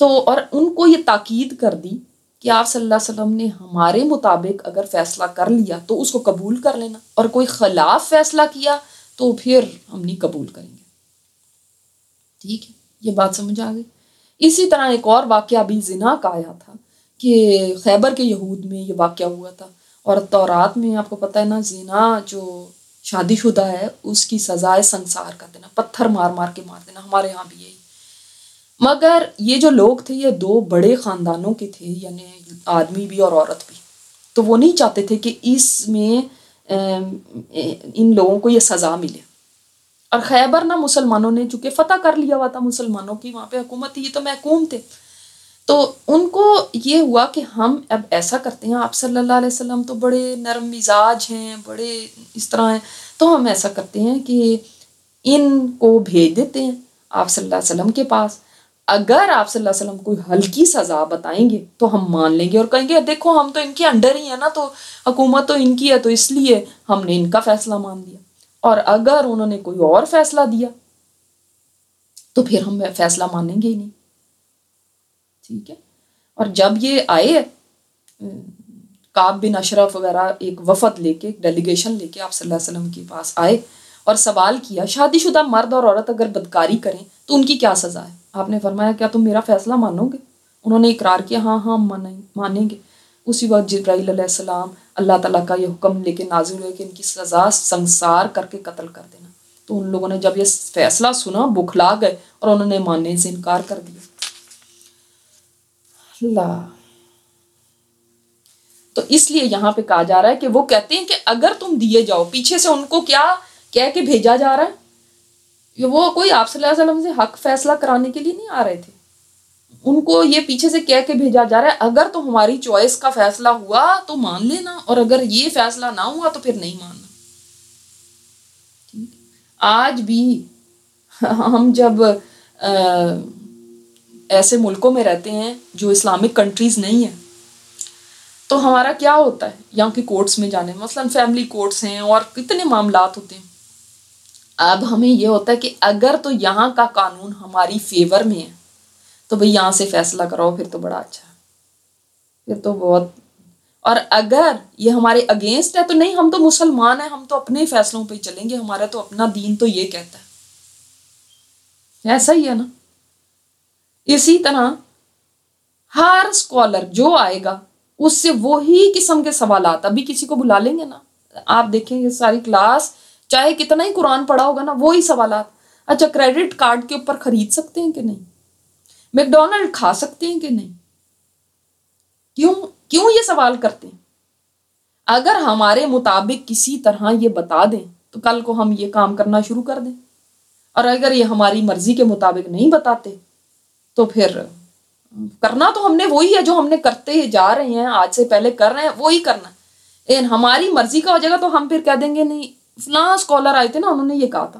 Speaker 1: تو اور ان کو یہ تاکید کر دی کہ آپ صلی اللہ علیہ وسلم نے ہمارے مطابق اگر فیصلہ کر لیا تو اس کو قبول کر لینا، اور کوئی خلاف فیصلہ کیا تو پھر ہم نہیں قبول کریں گے. ٹھیک ہے، یہ بات سمجھ آ گئی. اسی طرح ایک اور واقعہ بھی زنا کا آیا تھا کہ خیبر کے یہود میں یہ واقعہ ہوا تھا، اور تورات میں آپ کو پتہ ہے نا، زنا جو شادی شدہ ہے اس کی سزا ہے سنسار کر دینا، پتھر مار مار کے مار دینا. ہمارے ہاں بھی یہی. مگر یہ جو لوگ تھے یہ دو بڑے خاندانوں کے تھے، یعنی آدمی بھی اور عورت بھی، تو وہ نہیں چاہتے تھے کہ اس میں ان لوگوں کو یہ سزا ملے. اور خیبر نا مسلمانوں نے چونکہ فتح کر لیا ہوا تھا مسلمانوں کی، وہاں پہ حکومت تھی، یہ تو محکوم تھے، تو ان کو یہ ہوا کہ ہم اب ایسا کرتے ہیں، آپ صلی اللہ علیہ وسلم تو بڑے نرم مزاج ہیں، بڑے اس طرح ہیں، تو ہم ایسا کرتے ہیں کہ ان کو بھیج دیتے ہیں آپ صلی اللہ علیہ وسلم کے پاس. اگر آپ صلی اللہ علیہ وسلم کوئی ہلکی سزا بتائیں گے تو ہم مان لیں گے اور کہیں گے دیکھو ہم تو ان کے انڈر ہی ہیں نا، تو حکومت تو ان کی ہے، تو اس لیے ہم نے ان کا فیصلہ مان دیا. اور اگر انہوں نے کوئی اور فیصلہ دیا تو پھر ہم فیصلہ مانیں گے ہی نہیں. ٹھیک ہے. اور جب یہ آئے کعب بن اشرف وغیرہ ایک وفد لے کے، ایک ڈیلیگیشن لے کے آپ صلی اللہ علیہ وسلم کے پاس آئے اور سوال کیا شادی شدہ مرد اور عورت اگر بدکاری کریں تو ان کی کیا سزا ہے. آپ نے فرمایا کیا تم میرا فیصلہ مانو گے؟ انہوں نے اقرار کیا ہاں ہاں مانیں گے. اسی وقت جبرائیل علیہ السلام اللہ تعالیٰ کا یہ حکم لے کے نازل ہوئے کہ ان کی سزا سنسار کر کے قتل کر دینا. تو ان لوگوں نے جب یہ فیصلہ سنا بکھلا گئے اور انہوں نے ماننے سے انکار کر دیا. اللہ. تو اس لیے یہاں پہ کہا جا رہا ہے کہ وہ کہتے ہیں کہ اگر تم دیے جاؤ، پیچھے سے ان کو کیا کہہ کے بھیجا جا رہا ہے، وہ کوئی آپ صلی اللہ علیہ وسلم سے حق فیصلہ کرانے کے لیے نہیں آ رہے تھے، ان کو یہ پیچھے سے کہہ کے بھیجا جا رہا ہے اگر تو ہماری چوائس کا فیصلہ ہوا تو مان لینا، اور اگر یہ فیصلہ نہ ہوا تو پھر نہیں ماننا. آج بھی ہم جب ایسے ملکوں میں رہتے ہیں جو اسلامک کنٹریز نہیں ہیں تو ہمارا کیا ہوتا ہے، یہاں کے کورٹس میں جانے، مثلا فیملی کورٹس ہیں اور کتنے معاملات ہوتے ہیں. اب ہمیں یہ ہوتا ہے کہ اگر تو یہاں کا قانون ہماری فیور میں ہے تو بھئی یہاں سے فیصلہ کراؤ، پھر تو بڑا اچھا ہے، پھر تو بہت. اور اگر یہ ہمارے اگینسٹ ہے تو نہیں، ہم تو مسلمان ہیں، ہم تو اپنے فیصلوں پہ چلیں گے، ہمارا تو اپنا دین تو یہ کہتا ہے. ایسا ہی ہے نا. اسی طرح ہر اسکالر جو آئے گا اس سے وہی قسم کے سوالات، ابھی کسی کو بلا لیں گے نا، آپ دیکھیں یہ ساری کلاس چاہے کتنا ہی قرآن پڑھا ہوگا نا، وہی سوالات. اچھا کریڈٹ کارڈ کے اوپر خرید سکتے ہیں کہ نہیں، میک ڈونلڈ کھا سکتے ہیں کہ نہیں، کیوں یہ سوال کرتے ہیں؟ اگر ہمارے مطابق کسی طرح یہ بتا دیں تو کل کو ہم یہ کام کرنا شروع کر دیں، اور اگر یہ ہماری مرضی کے مطابق نہیں بتاتے تو پھر کرنا تو ہم نے وہی ہے جو ہم نے کرتے جا رہے ہیں، آج سے پہلے کر رہے ہیں، وہی کرنا ہے. لیکن ہماری مرضی کا ہو جائے گا تو ہم پھر کہہ دیں گے نہیں فلاں اسکالر آئے تھے نا انہوں نے یہ کہا تھا.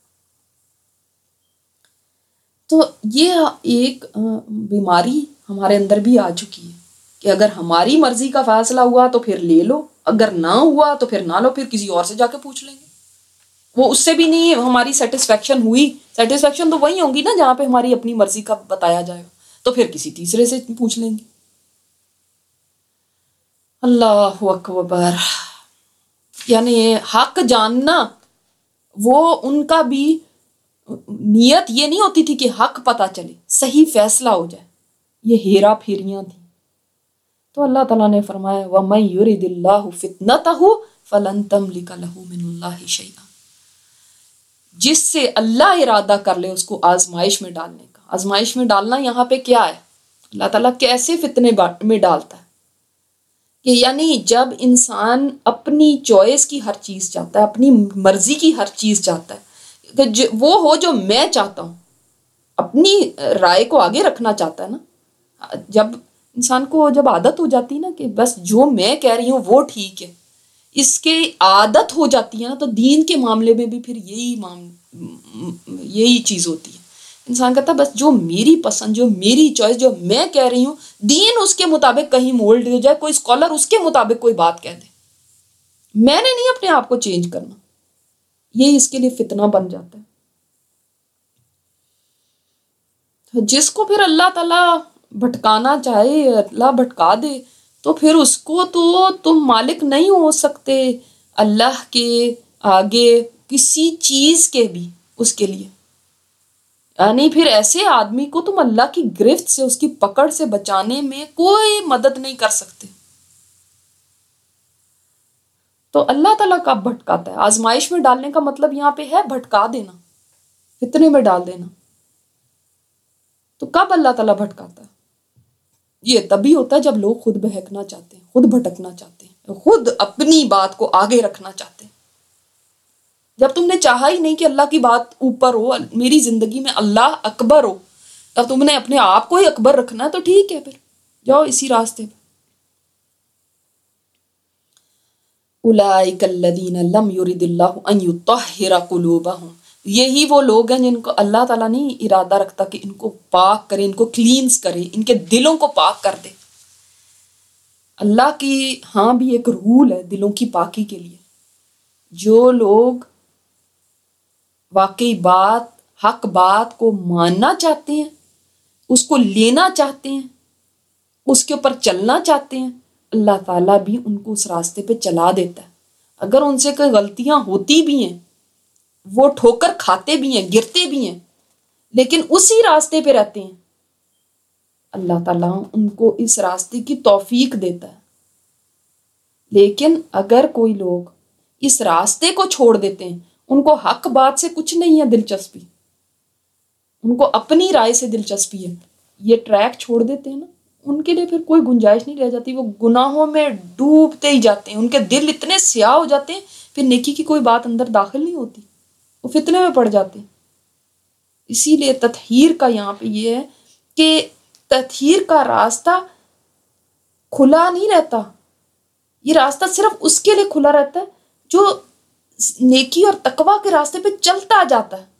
Speaker 1: تو یہ ایک بیماری ہمارے اندر بھی آ چکی ہے کہ اگر ہماری مرضی کا فیصلہ ہوا تو پھر لے لو، اگر نہ ہوا تو پھر نہ لو، پھر کسی اور سے جا کے پوچھ لیں گے. وہ اس سے بھی نہیں ہماری سیٹسفیکشن ہوئی، سیٹسفیکشن تو وہی ہوگی نا جہاں پہ ہماری اپنی مرضی کا بتایا جائے گا، تو پھر کسی تیسرے سے پوچھ لیں گے. اللہ اکبر. یعنی حق جاننا وہ ان کا بھی نیت یہ نہیں ہوتی تھی کہ حق پتہ چلے، صحیح فیصلہ ہو جائے، یہ ہیرا پھیریاں تھیں. تو اللہ تعالیٰ نے فرمایا وَمَن يُرِدِ اللَّهُ فِتْنَتَهُ فَلَن تَمْلِكَ لَهُ مِنَ اللَّهِ شَيْئًا. جس سے اللہ ارادہ کر لے اس کو آزمائش میں ڈالنے کا. آزمائش میں ڈالنا یہاں پہ کیا ہے، اللہ تعالیٰ کیسے فتنے میں ڈالتا ہے کہ یعنی جب انسان اپنی چوائس کی ہر چیز چاہتا ہے، اپنی مرضی کی ہر چیز چاہتا ہے کہ وہ ہو جو میں چاہتا ہوں، اپنی رائے کو آگے رکھنا چاہتا ہے نا. جب انسان کو جب عادت ہو جاتی ہے نا کہ بس جو میں کہہ رہی ہوں وہ ٹھیک ہے، اس کے عادت ہو جاتی ہے نا، تو دین کے معاملے میں بھی پھر یہی چیز ہوتی ہے. انسان کہتا ہے بس جو میری پسند، جو میری چوائس، جو میں کہہ رہی ہوں، دین اس کے مطابق کہیں مولڈ ہو جائے، کوئی اسکالر اس کے مطابق کوئی بات کہہ دے، میں نے نہیں اپنے آپ کو چینج کرنا. یہی اس کے لیے فتنہ بن جاتا ہے. جس کو پھر اللہ تعالیٰ بھٹکانا چاہے اللہ بھٹکا دے تو پھر اس کو تو تم مالک نہیں ہو سکتے اللہ کے آگے کسی چیز کے بھی اس کے لیے. یعنی پھر ایسے آدمی کو تم اللہ کی گرفت سے اس کی پکڑ سے بچانے میں کوئی مدد نہیں کر سکتے. تو اللہ تعالیٰ کب بھٹکاتا ہے؟ آزمائش میں ڈالنے کا مطلب یہاں پہ ہے بھٹکا دینا، فتنے میں ڈال دینا. تو کب اللہ تعالیٰ بھٹکاتا ہے؟ یہ تبھی ہوتا ہے جب لوگ خود بہکنا چاہتے ہیں، خود بھٹکنا چاہتے ہیں، خود اپنی بات کو آگے رکھنا چاہتے ہیں. جب تم نے چاہا ہی نہیں کہ اللہ کی بات اوپر ہو، میری زندگی میں اللہ اکبر ہو، اور تم نے اپنے آپ کو ہی اکبر رکھنا ہے، تو ٹھیک ہے، پھر جاؤ اسی راستے پہ. اولئک الذین لم یرد اللہ ان یطہر قلوبہم، یہی وہ لوگ ہیں جن کو اللہ تعالیٰ نہیں ارادہ رکھتا کہ ان کو پاک کرے، ان کو کلینز کرے، ان کے دلوں کو پاک کر دے. اللہ کی ہاں بھی ایک رول ہے دلوں کی پاکی کے لیے. جو لوگ واقعی بات، حق بات کو ماننا چاہتے ہیں، اس کو لینا چاہتے ہیں، اس کے اوپر چلنا چاہتے ہیں، اللہ تعالیٰ بھی ان کو اس راستے پہ چلا دیتا ہے. اگر ان سے کوئی غلطیاں ہوتی بھی ہیں، وہ ٹھوکر کھاتے بھی ہیں، گرتے بھی ہیں، لیکن اسی راستے پہ رہتے ہیں، اللہ تعالیٰ ان کو اس راستے کی توفیق دیتا ہے. لیکن اگر کوئی لوگ اس راستے کو چھوڑ دیتے ہیں، ان کو حق بات سے کچھ نہیں ہے دلچسپی، ان کو اپنی رائے سے دلچسپی ہے، یہ ٹریک چھوڑ دیتے ہیں نا، ان کے لیے پھر کوئی گنجائش نہیں رہ جاتی. وہ گناہوں میں ڈوبتے ہی جاتے ہیں، ان کے دل اتنے سیاہ ہو جاتے ہیں، پھر نیکی کی کوئی بات اندر داخل نہیں ہوتی، وہ فتنے میں پڑ جاتے ہیں. اسی لیے تطہیر کا یہاں پہ یہ ہے کہ تطہیر کا راستہ کھلا نہیں رہتا. یہ راستہ صرف اس کے لیے کھلا رہتا ہے جو نیکی اور تقوی کے راستے پہ چلتا جاتا ہے،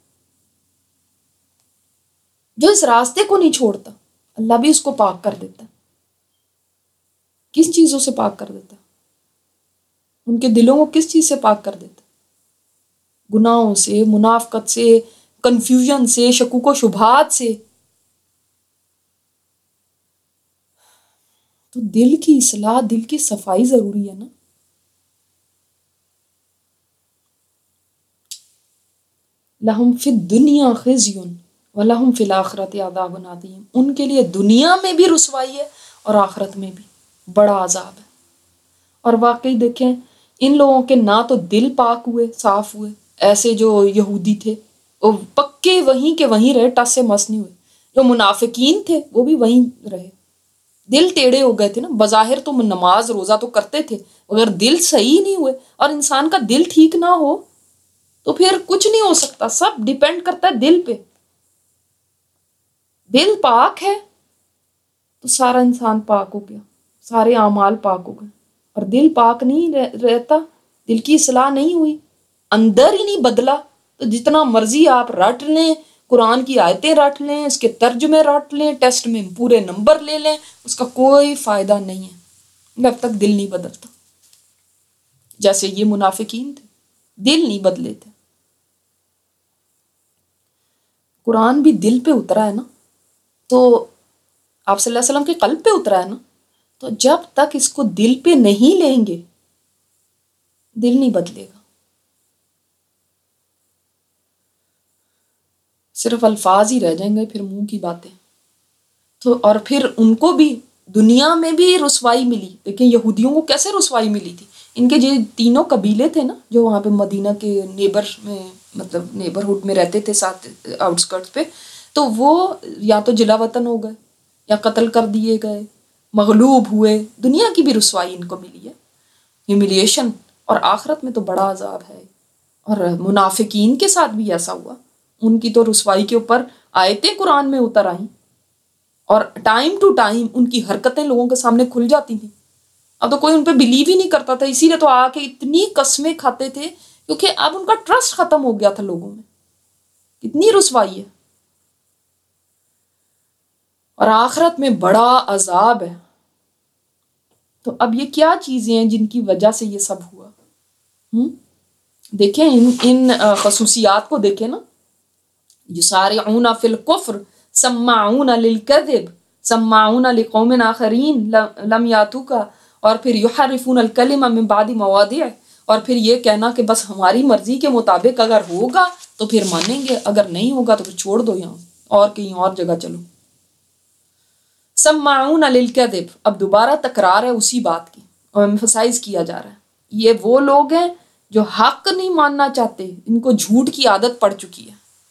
Speaker 1: جو اس راستے کو نہیں چھوڑتا. اللہ بھی اس کو پاک کر دیتا ہے. کس چیزوں سے پاک کر دیتا ہے؟ ان کے دلوں کو کس چیز سے پاک کر دیتا ہے؟ گناہوں سے، منافقت سے، کنفیوژن سے، شکوک و شبہات سے. تو دل کی اصلاح، دل کی صفائی ضروری ہے نا. لہم فی الدنیا خزی ولہم فی الآخرۃ عذاب عظیم، ان کے لیے دنیا میں بھی رسوائی ہے اور آخرت میں بھی بڑا عذاب ہے. اور واقعی دیکھیں ان لوگوں کے نہ تو دل پاک ہوئے، صاف ہوئے، ایسے جو یہودی تھے وہ پکے وہیں کے وہیں رہے، ٹس سے مس نہیں ہوئے. جو منافقین تھے وہ بھی وہیں رہے، دل ٹیڑھے ہو گئے تھے نا. بظاہر تو نماز روزہ تو کرتے تھے، اگر دل صحیح نہیں ہوئے، اور انسان کا دل ٹھیک نہ ہو تو پھر کچھ نہیں ہو سکتا. سب ڈیپینڈ کرتا ہے دل پہ. دل پاک ہے تو سارا انسان پاک ہو گیا، سارے اعمال پاک ہو گئے. اور دل پاک نہیں رہتا، دل کی اصلاح نہیں ہوئی، اندر ہی نہیں بدلا، تو جتنا مرضی آپ رٹ لیں، قرآن کی آیتیں رٹ لیں، اس کے ترجمے رٹ لیں، ٹیسٹ میں پورے نمبر لے لیں، اس کا کوئی فائدہ نہیں ہے جب تک دل نہیں بدلتا. جیسے یہ منافقین تھے، دل نہیں بدلے تھے. قرآن بھی دل پہ اترا ہے نا، تو آپ صلی اللہ علیہ وسلم کے قلب پہ اترا ہے نا، تو جب تک اس کو دل پہ نہیں لیں گے دل نہیں بدلے گا. صرف الفاظ ہی رہ جائیں گے پھر منہ کی باتیں. تو اور پھر ان کو بھی دنیا میں بھی رسوائی ملی. دیکھیں یہودیوں کو کیسے رسوائی ملی تھی. ان کے جو تینوں قبیلے تھے نا جو وہاں پہ مدینہ کے نیبر میں، مطلب نیبرہڈ میں رہتے تھے، ساتھ آؤٹ اسکرٹس پہ، تو وہ یا تو جلا وطن ہو گئے یا قتل کر دیے گئے، مغلوب ہوئے. دنیا کی بھی رسوائی ان کو ملی ہے، ہیوملیشن. اور آخرت میں تو بڑا عذاب ہے. اور منافقین کے ساتھ بھی ایسا ہوا، ان کی تو رسوائی کے اوپر آیتیں قرآن میں اتر آئیں، اور ٹائم ٹو ٹائم ان کی حرکتیں لوگوں کے سامنے کھل جاتی تھیں. اب تو کوئی ان پہ بلیو ہی نہیں کرتا تھا. اسی لیے تو آ کے اتنی قسمیں کھاتے تھے، کیونکہ اب ان کا ٹرسٹ ختم ہو گیا تھا لوگوں میں. کتنی رسوائی ہے. اور آخرت میں بڑا عذاب ہے. تو اب یہ کیا چیزیں ہیں جن کی وجہ سے یہ سب ہوا؟ دیکھیں ان خصوصیات کو دیکھیں نا. یسارعون فی الکفر سماعون للکذب سماعون لقوم آخرین لم یاتوکا، اور پھر یحرفون الکلم من بعد مواضعہ، اور پھر یہ کہنا کہ بس ہماری مرضی کے مطابق اگر ہوگا تو پھر مانیں گے، اگر نہیں ہوگا تو پھر چھوڑ دو یہاں اور کہیں اور جگہ چلو۔ سماعون للکذب، اب دوبارہ تکرار ہے اسی بات کی اور ایمفسائز کیا جا رہا ہے، یہ وہ لوگ ہیں جو حق نہیں ماننا چاہتے، ان کو جھوٹ کی عادت پڑ چکی ہے۔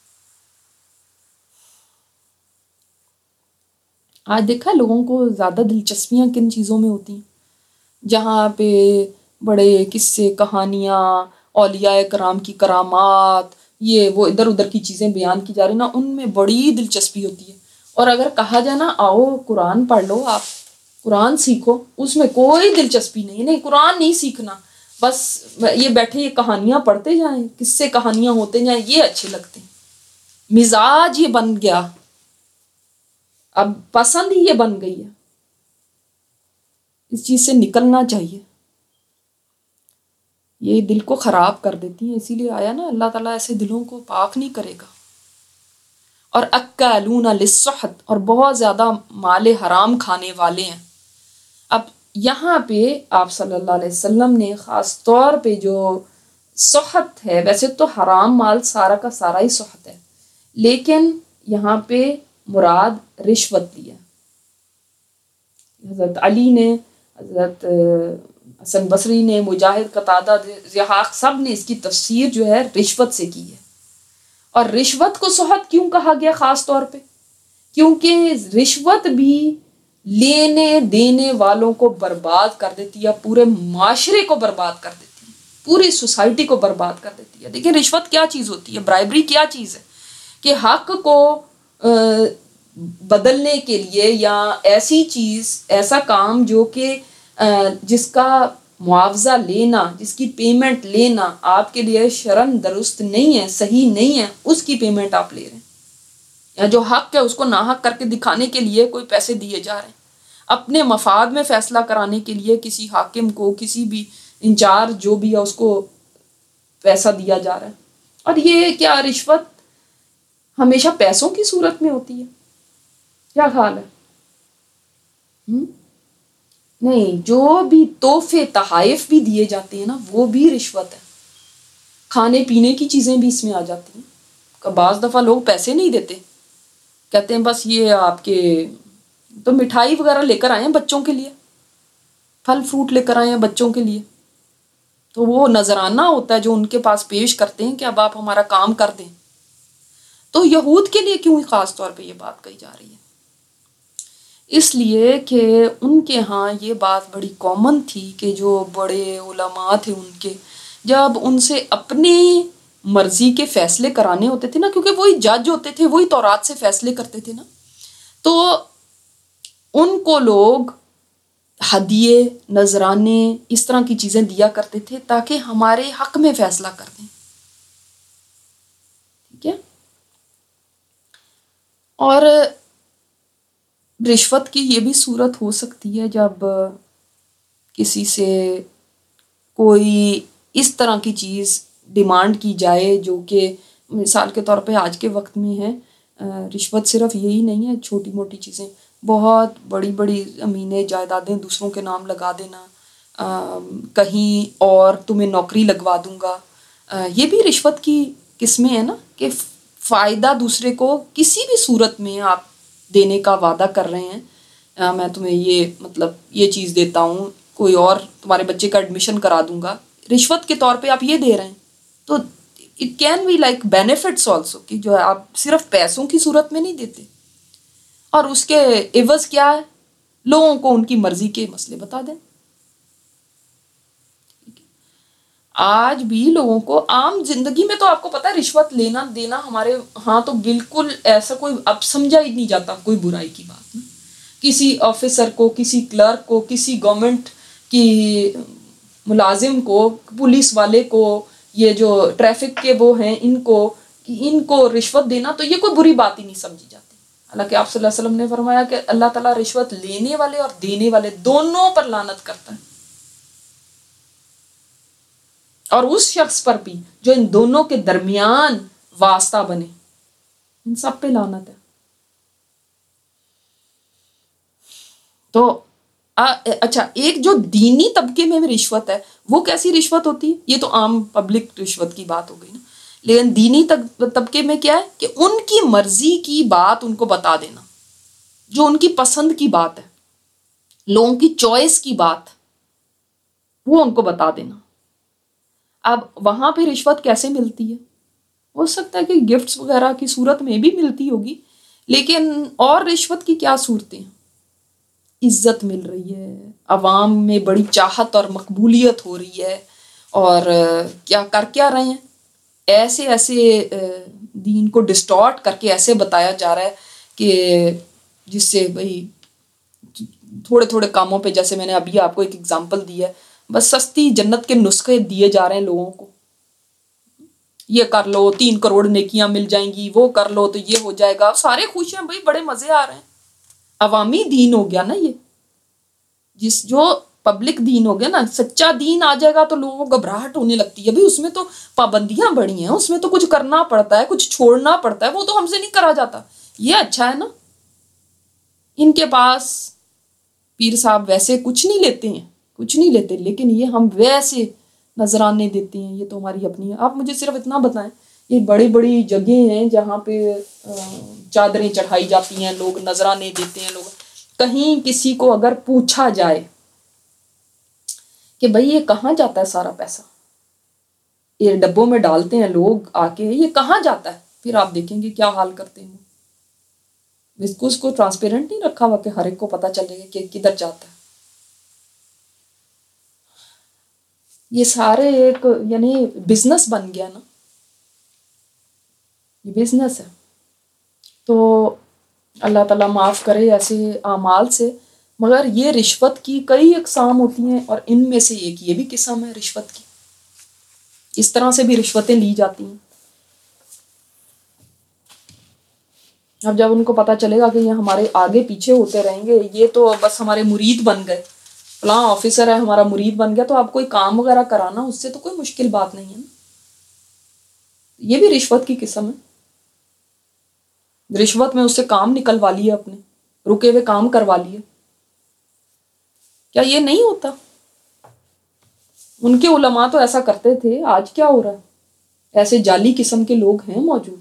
Speaker 1: آج دیکھا ہے لوگوں کو زیادہ دلچسپیاں کن چیزوں میں ہوتی ہیں، جہاں پہ بڑے قصے کہانیاں، اولیاء کرام کی کرامات، یہ وہ ادھر ادھر کی چیزیں بیان کی جا رہی نا، ان میں بڑی دلچسپی ہوتی ہے۔ اور اگر کہا جائے نا آؤ قرآن پڑھ لو، آپ قرآن سیکھو، اس میں کوئی دلچسپی نہیں قرآن نہیں سیکھنا، بس یہ بیٹھے یہ کہانیاں پڑھتے جائیں، قصے کہانیاں ہوتے جائیں، یہ اچھے لگتے ہیں۔ مزاج یہ بن گیا، اب پسند ہی یہ بن گئی ہے، اس چیز سے نکلنا چاہیے، یہ دل کو خراب کر دیتی ہیں۔ اسی لیے آیا نا اللہ تعالیٰ ایسے دلوں کو پاک نہیں کرے گا۔ اور اکالون للسحت، اور بہت زیادہ مال حرام کھانے والے ہیں۔ اب یہاں پہ آپ صلی اللہ علیہ وسلم نے خاص طور پہ جو سحت ہے، ویسے تو حرام مال سارا کا سارا ہی سحت ہے، لیکن یہاں پہ مراد رشوت لی ہے۔ حضرت علی نے، حضرت حسن بصری نے، مجاہد، قتادہ، ضحاک، سب نے اس کی تفسیر جو ہے رشوت سے کی ہے۔ اور رشوت کو سحت کیوں کہا گیا خاص طور پہ؟ کیونکہ رشوت بھی لینے دینے والوں کو برباد کر دیتی ہے، پورے معاشرے کو برباد کر دیتی ہے، پوری سوسائٹی کو برباد کر دیتی ہے۔ دیکھیں رشوت کیا چیز ہوتی ہے، برائبری کیا چیز ہے، کہ حق کو بدلنے کے لیے، یا ایسی چیز، ایسا کام جو کہ جس کا معاوضہ لینا، جس کی پیمنٹ لینا آپ کے لیے شرعاً درست نہیں ہے، صحیح نہیں ہے، اس کی پیمنٹ آپ لے رہے ہیں، یا جو حق ہے اس کو ناحق کر کے دکھانے کے لیے کوئی پیسے دیے جا رہے ہیں، اپنے مفاد میں فیصلہ کرانے کے لیے کسی حاکم کو، کسی بھی انچارج جو بھی ہے اس کو پیسہ دیا جا رہا ہے۔ اور یہ کیا رشوت ہمیشہ پیسوں کی صورت میں ہوتی ہے؟ کیا خیال ہے؟ نہیں، جو بھی تحفے تحائف بھی دیے جاتے ہیں نا، وہ بھی رشوت ہے۔ کھانے پینے کی چیزیں بھی اس میں آ جاتی ہیں۔ بعض دفعہ لوگ پیسے نہیں دیتے، کہتے ہیں بس یہ آپ کے تو مٹھائی وغیرہ لے کر آئے ہیں بچوں کے لیے، پھل فروٹ لے کر آئے ہیں بچوں کے لیے، تو وہ نذرانہ ہوتا ہے جو ان کے پاس پیش کرتے ہیں کہ اب آپ ہمارا کام کر دیں۔ تو یہود کے لیے کیوں خاص طور پہ یہ بات کہی جا رہی ہے؟ اس لیے کہ ان کے ہاں یہ بات بڑی کامن تھی کہ جو بڑے علماء تھے ان کے، جب ان سے اپنی مرضی کے فیصلے کرانے ہوتے تھے نا، کیونکہ وہی جج ہوتے تھے، وہی تورات سے فیصلے کرتے تھے نا، تو ان کو لوگ ہدیے، نذرانے، اس طرح کی چیزیں دیا کرتے تھے تاکہ ہمارے حق میں فیصلہ کر دیں، ٹھیک ہے؟ اور رشوت کی یہ بھی صورت ہو سکتی ہے جب کسی سے کوئی اس طرح کی چیز ڈیمانڈ کی جائے جو کہ مثال کے طور پہ آج کے وقت میں ہے، رشوت صرف یہی نہیں ہے، چھوٹی موٹی چیزیں، بہت بڑی بڑی زمینیں جائیدادیں دوسروں کے نام لگا دینا، کہیں اور تمہیں نوکری لگوا دوں گا، یہ بھی رشوت کی قسمیں ہیں نا، کہ فائدہ دوسرے کو کسی بھی صورت میں آپ دینے کا وعدہ کر رہے ہیں، میں تمہیں یہ مطلب یہ چیز دیتا ہوں، کوئی اور تمہارے بچے کا ایڈمیشن کرا دوں گا، رشوت کے طور پہ آپ یہ دے رہے ہیں، تو it can be like benefits also, کہ جو ہے آپ صرف پیسوں کی صورت میں نہیں دیتے، اور اس کے عوض کیا ہے، لوگوں کو ان کی مرضی کے مسئلے بتا دیں۔ آج بھی لوگوں کو عام زندگی میں تو آپ کو پتا ہے رشوت لینا دینا ہمارے ہاں تو بالکل ایسا کوئی اب سمجھا ہی نہیں جاتا کوئی برائی کی بات، کسی آفیسر کو، کسی کلرک کو، کسی گورنمنٹ کی ملازم کو، پولیس والے کو، یہ جو ٹریفک کے وہ ہیں ان کو رشوت دینا تو یہ کوئی بری بات ہی نہیں سمجھی جاتی، حالانکہ آپ صلی اللہ علیہ وسلم نے فرمایا کہ اللہ تعالیٰ رشوت لینے والے اور دینے والے دونوں پر لعنت کرتا ہے، اور اس شخص پر بھی جو ان دونوں کے درمیان واسطہ بنے، ان سب پہ لعنت ہے۔ تو اچھا، ایک جو دینی طبقے میں بھی رشوت ہے، وہ کیسی رشوت ہوتی ہے؟ یہ تو عام پبلک رشوت کی بات ہو گئی نا، لیکن دینی طبقے میں کیا ہے کہ ان کی مرضی کی بات ان کو بتا دینا، جو ان کی پسند کی بات ہے، لوگوں کی چوائس کی بات، وہ ان کو بتا دینا۔ اب وہاں پہ رشوت کیسے ملتی ہے؟ ہو سکتا ہے کہ گفٹس وغیرہ کی صورت میں بھی ملتی ہوگی، لیکن اور رشوت کی کیا صورتیں ہیں؟ عزت مل رہی ہے، عوام میں بڑی چاہت اور مقبولیت ہو رہی ہے، اور کیا رہے ہیں، ایسے دین کو ڈسٹارٹ کر کے ایسے بتایا جا رہا ہے کہ جس سے بھائی تھوڑے تھوڑے کاموں پہ، جیسے میں نے ابھی آپ کو ایک ایگزامپل دی ہے، بس سستی جنت کے نسخے دیے جا رہے ہیں لوگوں کو، یہ کر لو 3 کروڑ نیکیاں مل جائیں گی، وہ کر لو تو یہ ہو جائے گا، سارے خوش ہیں بھائی، بڑے مزے آ رہے ہیں۔ عوامی دین ہو گیا نا یہ، جو پبلک دین ہو گیا نا، سچا دین آ جائے گا تو لوگوں کو گھبراہٹ ہونے لگتی ہے، بھائی اس میں تو پابندیاں بڑی ہیں، اس میں تو کچھ کرنا پڑتا ہے، کچھ چھوڑنا پڑتا ہے، وہ تو ہم سے نہیں کرا جاتا۔ یہ اچھا ہے نا، ان کے پاس پیر صاحب ویسے کچھ نہیں لیتے ہیں، کچھ نہیں لیتے، لیکن یہ ہم ویسے نذرانے دیتے ہیں، یہ تو ہماری اپنی ہے۔ آپ مجھے صرف اتنا بتائیں، یہ بڑی بڑی جگہیں ہیں جہاں پہ چادریں چڑھائی جاتی ہیں، لوگ نذرانے دیتے ہیں، لوگ کہیں کسی کو اگر پوچھا جائے کہ بھائی یہ کہاں جاتا ہے سارا پیسہ، یہ ڈبوں میں ڈالتے ہیں لوگ آ کے، یہ کہاں جاتا ہے، پھر آپ دیکھیں گے کیا حال کرتے ہیں۔ اس کو ٹرانسپیرنٹ نہیں رکھا ہوا کہ ہر ایک کو پتہ چلے گا کہ کدھر جاتا ہے۔ یہ سارے ایک یعنی بزنس بن گیا نا، یہ بزنس ہے۔ تو اللہ تعالیٰ معاف کرے ایسے اعمال سے، مگر یہ رشوت کی کئی اقسام ہوتی ہیں، اور ان میں سے ایک یہ بھی قسم ہے رشوت کی، اس طرح سے بھی رشوتیں لی جاتی ہیں۔ اب جب ان کو پتہ چلے گا کہ یہ ہمارے آگے پیچھے ہوتے رہیں گے، یہ تو بس ہمارے مرید بن گئے، فلاں آفیسر ہے ہمارا مرید بن گیا، تو آپ کوئی کام وغیرہ کرانا اس سے تو کوئی مشکل بات نہیں ہے نا، یہ بھی رشوت کی قسم ہے۔ رشوت میں اس سے کام نکلوا لیے، اپنے رکے ہوئے کام کروا لیے، کیا یہ نہیں ہوتا؟ ان کے علماء تو ایسا کرتے تھے، آج کیا ہو رہا ہے؟ ایسے جعلی قسم کے لوگ ہیں موجود۔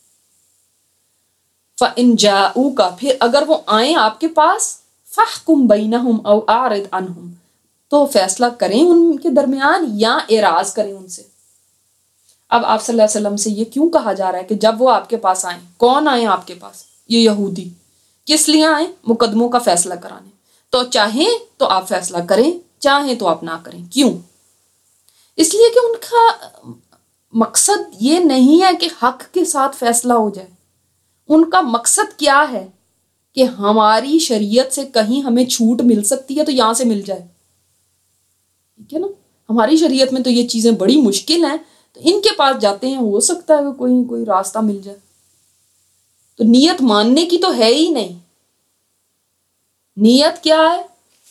Speaker 1: فَإِن جَاءُوكَ، پھر اگر وہ آئیں آپ کے پاس، فَاحْكُم بَيْنَهُمْ أَوْ أَعْرِضْ عَنْهُمْ، تو فیصلہ کریں ان کے درمیان یا اعراض کریں ان سے۔ اب آپ صلی اللہ علیہ وسلم سے یہ کیوں کہا جا رہا ہے کہ جب وہ آپ کے پاس آئیں، کون آئیں آپ کے پاس؟ یہ یہودی، کس لیے آئیں؟ مقدموں کا فیصلہ کرانے۔ تو چاہیں تو آپ فیصلہ کریں، چاہیں تو آپ نہ کریں۔ کیوں؟ اس لیے کہ ان کا مقصد یہ نہیں ہے کہ حق کے ساتھ فیصلہ ہو جائے، ان کا مقصد کیا ہے کہ ہماری شریعت سے کہیں ہمیں چھوٹ مل سکتی ہے تو یہاں سے مل جائے، ٹھیک ہے نا؟ ہماری شریعت میں تو یہ چیزیں بڑی مشکل ہیں، تو ان کے پاس جاتے ہیں، ہو سکتا ہے کہ کوئی راستہ مل جائے۔ تو نیت ماننے کی تو ہے ہی نہیں، نیت کیا ہے؟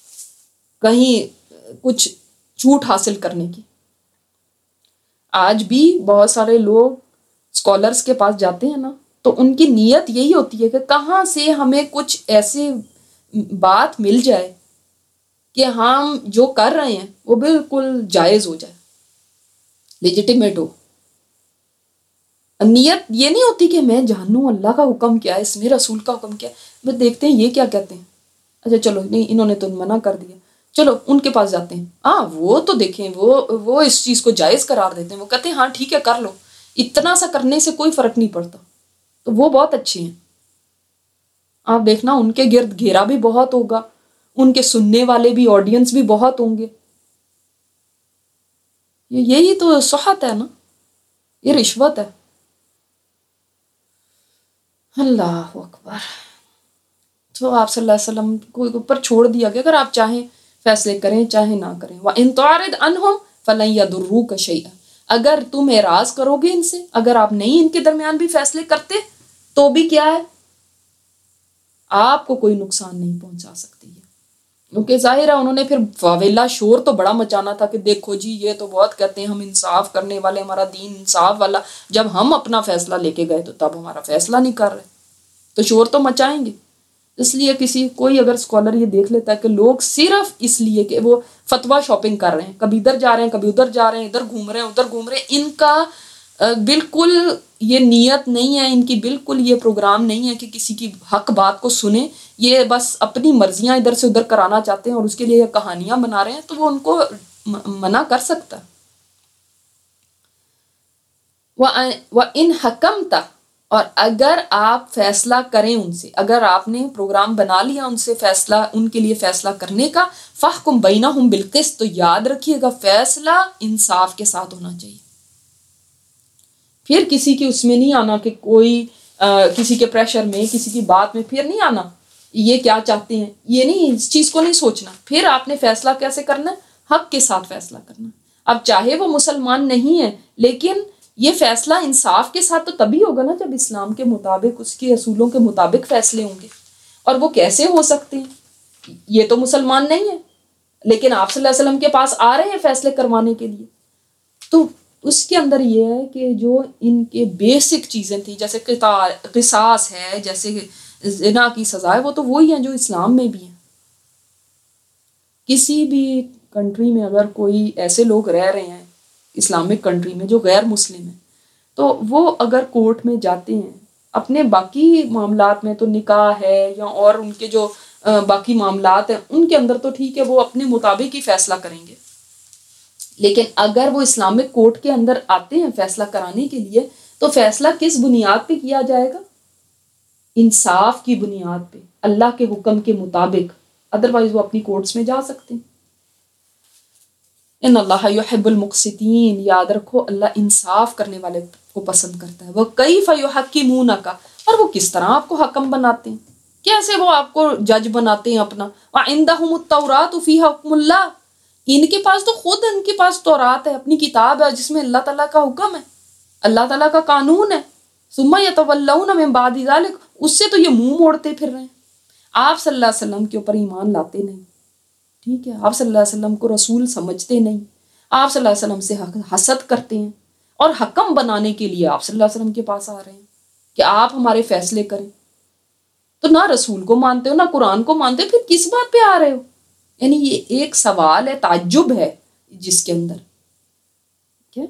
Speaker 1: کہیں کچھ چھوٹ حاصل کرنے کی۔ آج بھی بہت سارے لوگ اسکالرس کے پاس جاتے ہیں نا، تو ان کی نیت یہی ہوتی ہے کہ کہاں سے ہمیں کچھ ایسی بات مل جائے کہ ہم جو کر رہے ہیں وہ بالکل جائز ہو جائے، لیجیٹیمیٹ ہو۔ نیت یہ نہیں ہوتی کہ میں جانوں اللہ کا حکم کیا ہے، اس میں رسول کا حکم کیا ہے، بس دیکھتے ہیں یہ کیا کہتے ہیں، اچھا چلو نہیں انہوں نے تو منع کر دیا، چلو ان کے پاس جاتے ہیں، ہاں وہ تو دیکھیں وہ اس چیز کو جائز قرار دیتے ہیں، وہ کہتے ہیں ہاں ٹھیک ہے کر لو، اتنا سا کرنے سے کوئی فرق نہیں پڑتا، تو وہ بہت اچھے ہیں۔ آپ دیکھنا ان کے گرد گھیرا بھی بہت ہوگا، ان کے سننے والے بھی، آڈینس بھی بہت ہوں گے۔ یہی تو صحت ہے نا، یہ رشوت ہے۔ اللہ اکبر۔ تو آپ صلی اللہ علیہ وسلم کو اوپر چھوڑ دیا گیا، اگر آپ چاہیں فیصلے کریں چاہے نہ کریں۔ وَإِن تُعْرِضْ عَنْهُمْ فَلَن يَضُرُّوكَ شَيْئًا، اگر تم اعراض کرو گے ان سے، اگر آپ نہیں ان کے درمیان بھی فیصلے کرتے تو بھی کیا ہے، آپ کو کوئی نقصان نہیں پہنچا سکتی ہے، کیونکہ ظاہر ہے انہوں نے پھر واویلا شور تو بڑا مچانا تھا کہ دیکھو جی یہ تو بہت کہتے ہیں ہم انصاف کرنے والے، ہمارا دین انصاف والا، جب ہم اپنا فیصلہ لے کے گئے تو تب ہمارا فیصلہ نہیں کر رہے، تو شور تو مچائیں گے۔ اس لیے کوئی اگر اسکالر یہ دیکھ لیتا ہے کہ لوگ صرف اس لیے کہ وہ فتویٰ شاپنگ کر رہے ہیں، کبھی ادھر جا رہے ہیں کبھی ادھر جا رہے ہیں، ادھر گھوم رہے ہیں ادھر گھوم رہے ہیں، ان کا بالکل یہ نیت نہیں ہے، ان کی بالکل یہ پروگرام نہیں ہے کہ کسی کی حق بات کو سنیں، یہ بس اپنی مرضیاں ادھر سے ادھر کرانا چاہتے ہیں اور اس کے لیے یہ کہانیاں بنا رہے ہیں، تو وہ ان کو منع کر سکتا ہے۔ وَإِنْ حَكَمْتَ، اور اگر آپ فیصلہ کریں ان سے، اگر آپ نے پروگرام بنا لیا ان سے فیصلہ، ان کے لیے فیصلہ کرنے کا، فَحْكُمْ بَيْنَهُمْ بِالْقِسْطِ، تو یاد رکھیے گا فیصلہ انصاف کے ساتھ ہونا چاہیے۔ پھر کسی کی اس میں نہیں آنا کہ کوئی کسی کے پریشر میں، کسی کی بات میں پھر نہیں آنا، یہ کیا چاہتے ہیں، یہ نہیں، اس چیز کو نہیں سوچنا۔ پھر آپ نے فیصلہ کیسے کرنا ہے؟ حق کے ساتھ فیصلہ کرنا۔ اب چاہے وہ مسلمان نہیں ہے، لیکن یہ فیصلہ انصاف کے ساتھ تو تبھی ہوگا نا جب اسلام کے مطابق، اس کے اصولوں کے مطابق فیصلے ہوں گے۔ اور وہ کیسے ہو سکتے ہیں؟ یہ تو مسلمان نہیں ہے لیکن آپ صلی اللہ علیہ وسلم کے پاس آ رہے ہیں فیصلے کروانے کے لیے، تو اس کے اندر یہ ہے کہ جو ان کے بیسک چیزیں تھیں، جیسے قصاص ہے، جیسے زنا کی سزا ہے، وہ تو وہی ہیں جو اسلام میں بھی ہیں۔ کسی بھی کنٹری میں اگر کوئی ایسے لوگ رہ رہے ہیں اسلامک کنٹری میں جو غیر مسلم ہیں، تو وہ اگر کورٹ میں جاتے ہیں اپنے باقی معاملات میں، تو نکاح ہے یا اور ان کے جو باقی معاملات ہیں ان کے اندر تو ٹھیک ہے، وہ اپنے مطابق ہی فیصلہ کریں گے، لیکن اگر وہ اسلامک کورٹ کے اندر آتے ہیں فیصلہ کرانے کے لیے، تو فیصلہ کس بنیاد پہ کیا جائے گا؟ انصاف کی بنیاد پہ، اللہ کے حکم کے مطابق، ادروائز وہ اپنی کورٹس میں جا سکتے ہیں۔ ان اللہ یحب المقسطین، یاد رکھو اللہ انصاف کرنے والے کو پسند کرتا ہے۔ وَکَیْفَ یُحَکِّمُونَکَ، اور وہ کس طرح آپ کو حکم بناتے ہیں، کیسے وہ آپ کو جج بناتے ہیں اپنا۔ وَعِندَهُمُ التَّوْرَاةُ فِيهَا حُکْمُ اللَّهِ، ان کے پاس تو خود ان کے پاس تورات ہے، اپنی کتاب ہے جس میں اللہ تعالیٰ کا حکم ہے، اللہ تعالیٰ کا قانون ہے۔ ثُمَّ يَتَوَلَّوْنَ مِن بَعْدِ ذَلِكَ، اس سے تو یہ منہ موڑتے پھر رہے ہیں۔ آپ صلی اللہ علیہ وسلم کے اوپر ایمان لاتے نہیں، ٹھیک ہے، آپ صلی اللہ علیہ وسلم کو رسول سمجھتے نہیں، آپ صلی اللہ علیہ وسلم سے حسد کرتے ہیں، اور حکم بنانے کے لیے آپ صلی اللہ علیہ وسلم کے پاس آ رہے ہیں کہ آپ ہمارے فیصلے کریں، تو نہ رسول کو مانتے ہو نہ قرآن کو مانتے ہو، پھر کس بات پہ آ رہے ہو؟ یعنی یہ ایک سوال ہے، تعجب ہے جس کے اندر، کیا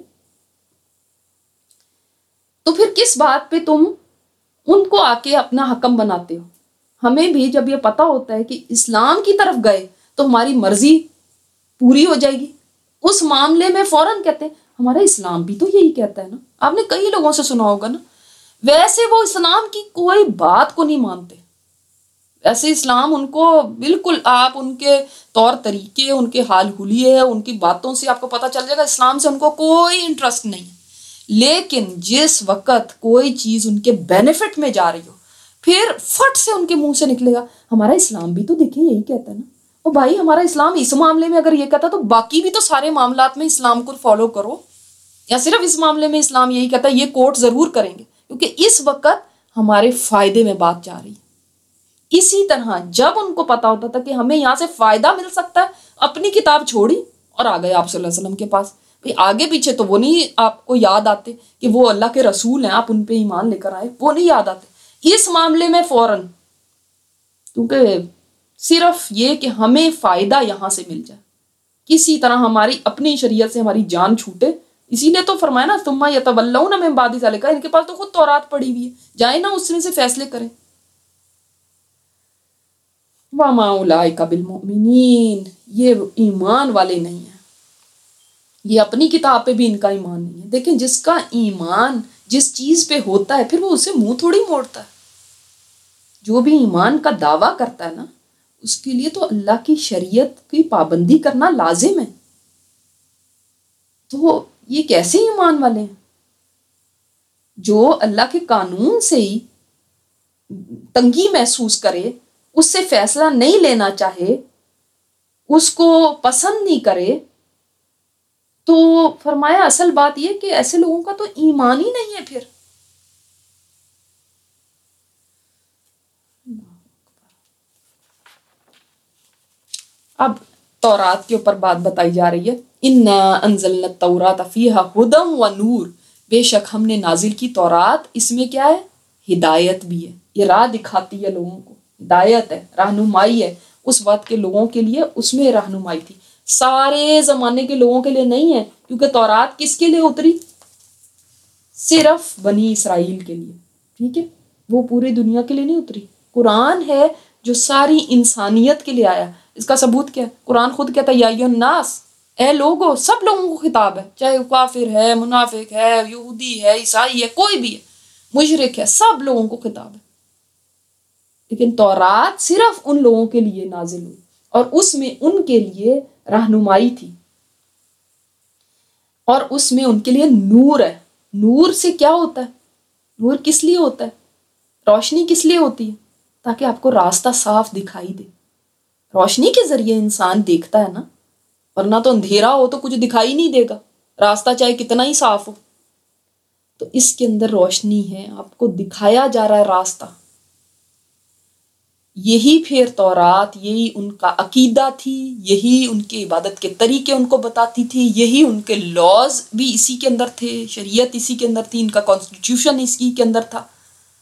Speaker 1: تو پھر کس بات پہ تم ان کو آ کے اپنا حکم بناتے ہو؟ ہمیں بھی جب یہ پتا ہوتا ہے کہ اسلام کی طرف گئے تو ہماری مرضی پوری ہو جائے گی، اس معاملے میں فوراً کہتے ہیں ہمارا اسلام بھی تو یہی کہتا ہے نا۔ آپ نے کئی لوگوں سے سنا ہوگا نا، ویسے وہ اسلام کی کوئی بات کو نہیں مانتے، ویسے اسلام ان کو بالکل، آپ ان کے طور طریقے، ان کے حال حلیے، ان کی باتوں سے آپ کو پتہ چل جائے گا اسلام سے ان کو کوئی انٹرسٹ نہیں ہے۔ لیکن جس وقت کوئی چیز ان کے بینیفٹ میں جا رہی ہو، پھر فٹ سے ان کے منہ سے نکلے گا ہمارا اسلام بھی تو دیکھیں یہی کہتا ہے نا۔ او بھائی، ہمارا اسلام اس معاملے میں اگر یہ کہتا تو باقی بھی تو سارے معاملات میں اسلام کو فالو کرو، یا صرف اس معاملے میں اسلام یہی کہتا ہے یہ کوٹ ضرور کریں گے کیونکہ اس وقت ہمارے فائدے میں بات جا رہی ہے۔ اسی طرح جب ان کو پتا ہوتا تھا کہ ہمیں یہاں سے فائدہ مل سکتا ہے، اپنی کتاب چھوڑی اور آ گئے آپ صلی اللہ علیہ وسلم کے پاس۔ آگے پیچھے تو وہ نہیں آپ کو یاد آتے کہ وہ اللہ کے رسول ہیں، آپ ان پہ ایمان لے کر آئے، وہ نہیں یاد آتے اس معاملے میں فوراً، کیونکہ صرف یہ کہ ہمیں فائدہ یہاں سے مل جائے، کسی طرح ہماری اپنی شریعت سے ہماری جان چھوٹے۔ اسی لیے تو فرمایا نا ثم یتولون من بعد ذلک، ان کے پاس تو خود تورات پڑی ہوئی ہے، جائیں نا اس میں سے فیصلے کریں۔ وما اولئک بالمؤمنین، یہ ایمان والے نہیں ہیں، یہ اپنی کتاب پہ بھی ان کا ایمان نہیں ہے۔ دیکھیں جس کا ایمان جس چیز پہ ہوتا ہے پھر وہ اسے منہ تھوڑی موڑتا ہے، جو بھی ایمان کا دعویٰ کرتا ہے نا اس کے لیے تو اللہ کی شریعت کی پابندی کرنا لازم ہے، تو یہ کیسے ایمان والے ہیں جو اللہ کے قانون سے ہی تنگی محسوس کرے، اس سے فیصلہ نہیں لینا چاہے، اس کو پسند نہیں کرے، تو فرمایا اصل بات یہ کہ ایسے لوگوں کا تو ایمان ہی نہیں ہے۔ پھر اب تورات کے اوپر بات بتائی جا رہی ہے، انا انزلنا التوراۃ فیہا ھدی و نور، بے شک ہم نے نازل کی تورات، اس میں کیا ہے؟ ہدایت بھی ہے، یہ راہ دکھاتی ہے لوگوں کو، ہدایت ہے، رہنمائی ہے اس وقت کے لوگوں کے لیے، اس میں رہنمائی تھی، سارے زمانے کے لوگوں کے لیے نہیں ہے، کیونکہ تورات کس کے لیے اتری؟ صرف بنی اسرائیل کے لیے، ٹھیک ہے، وہ پوری دنیا کے لیے نہیں اتری۔ قرآن ہے جو ساری انسانیت کے لیے آیا۔ اس کا ثبوت کیا ہے؟ قرآن خود کہتا ہے یا ایھا الناس، اے لوگو، سب لوگوں کو خطاب ہے، چاہے وہ کافر ہے، منافق ہے، یہودی ہے، عیسائی ہے، کوئی بھی ہے، مشرک ہے، سب لوگوں کو خطاب ہے۔ لیکن تورات صرف ان لوگوں کے لیے نازل ہوئی اور اس میں ان کے لیے رہنمائی تھی، اور اس میں ان کے لیے نور ہے۔ نور سے کیا ہوتا ہے؟ نور کس لیے ہوتا ہے؟ روشنی کس لیے ہوتی ہے؟ تاکہ آپ کو راستہ صاف دکھائی دے۔ روشنی کے ذریعے انسان دیکھتا ہے نا، ورنہ تو اندھیرا ہو تو کچھ دکھائی نہیں دے گا، راستہ چاہے کتنا ہی صاف ہو۔ تو اس کے اندر روشنی ہے، آپ کو دکھایا جا رہا ہے راستہ۔ یہی پھر تورات، یہی ان کا عقیدہ تھی، یہی ان کے عبادت کے طریقے ان کو بتاتی تھی، یہی ان کے لاز بھی اسی کے اندر تھے، شریعت اسی کے اندر تھی، ان کا کانسٹیٹیوشن اسی کے اندر تھا۔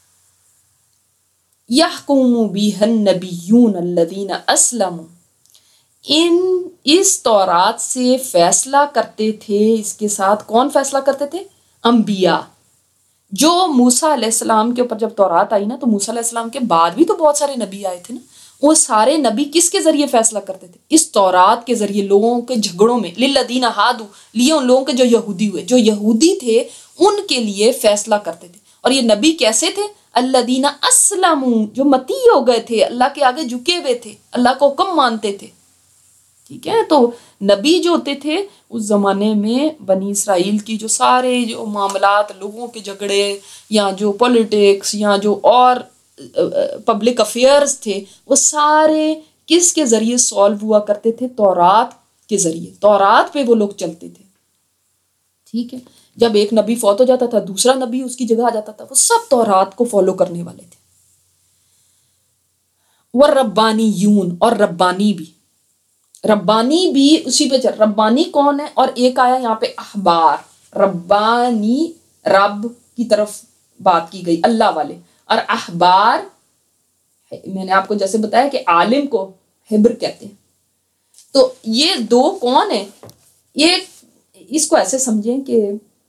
Speaker 1: یحکم بہ النبیون الذین اسلموا، اس تورات سے فیصلہ کرتے تھے، اس کے ساتھ کون فیصلہ کرتے تھے؟ انبیاء۔ جو موسیٰ علیہ السلام کے اوپر جب تورات آئی نا، تو موسیٰ علیہ السلام کے بعد بھی تو بہت سارے نبی آئے تھے نا، وہ سارے نبی کس کے ذریعے فیصلہ کرتے تھے؟ اس تورات کے ذریعے، لوگوں کے جھگڑوں میں، للذین ہادوا، لیے ان لوگوں کے جو یہودی ہوئے، جو یہودی تھے ان کے لیے فیصلہ کرتے تھے۔ اور یہ نبی کیسے تھے؟ الذین اسلموا، جو مطیع ہو گئے تھے، اللہ کے آگے جھکے ہوئے تھے، اللہ کو حکم مانتے تھے، ٹھیک ہے۔ تو نبی جو ہوتے تھے اس زمانے میں، بنی اسرائیل کی جو سارے جو معاملات، لوگوں کے جھگڑے یا جو پولیٹکس یا جو اور پبلک افیئرز تھے، وہ سارے کس کے ذریعے سالو ہوا کرتے تھے؟ تورات کے ذریعے۔ تورات پہ وہ لوگ چلتے تھے، ٹھیک ہے۔ جب ایک نبی فوت ہو جاتا تھا، دوسرا نبی اس کی جگہ آ جاتا تھا، وہ سب تورات کو فالو کرنے والے تھے۔ والربانیون، اور ربانی بھی، ربانی بھی اسی پہ چل۔ ربانی کون ہے؟ اور ایک آیا یہاں پہ احبار، ربانی رب کی طرف بات کی گئی، اللہ والے، اور احبار میں نے آپ کو جیسے بتایا کہ عالم کو حبر کہتے ہیں۔ تو یہ دو کون ہیں؟ ایک اس کو ایسے سمجھیں کہ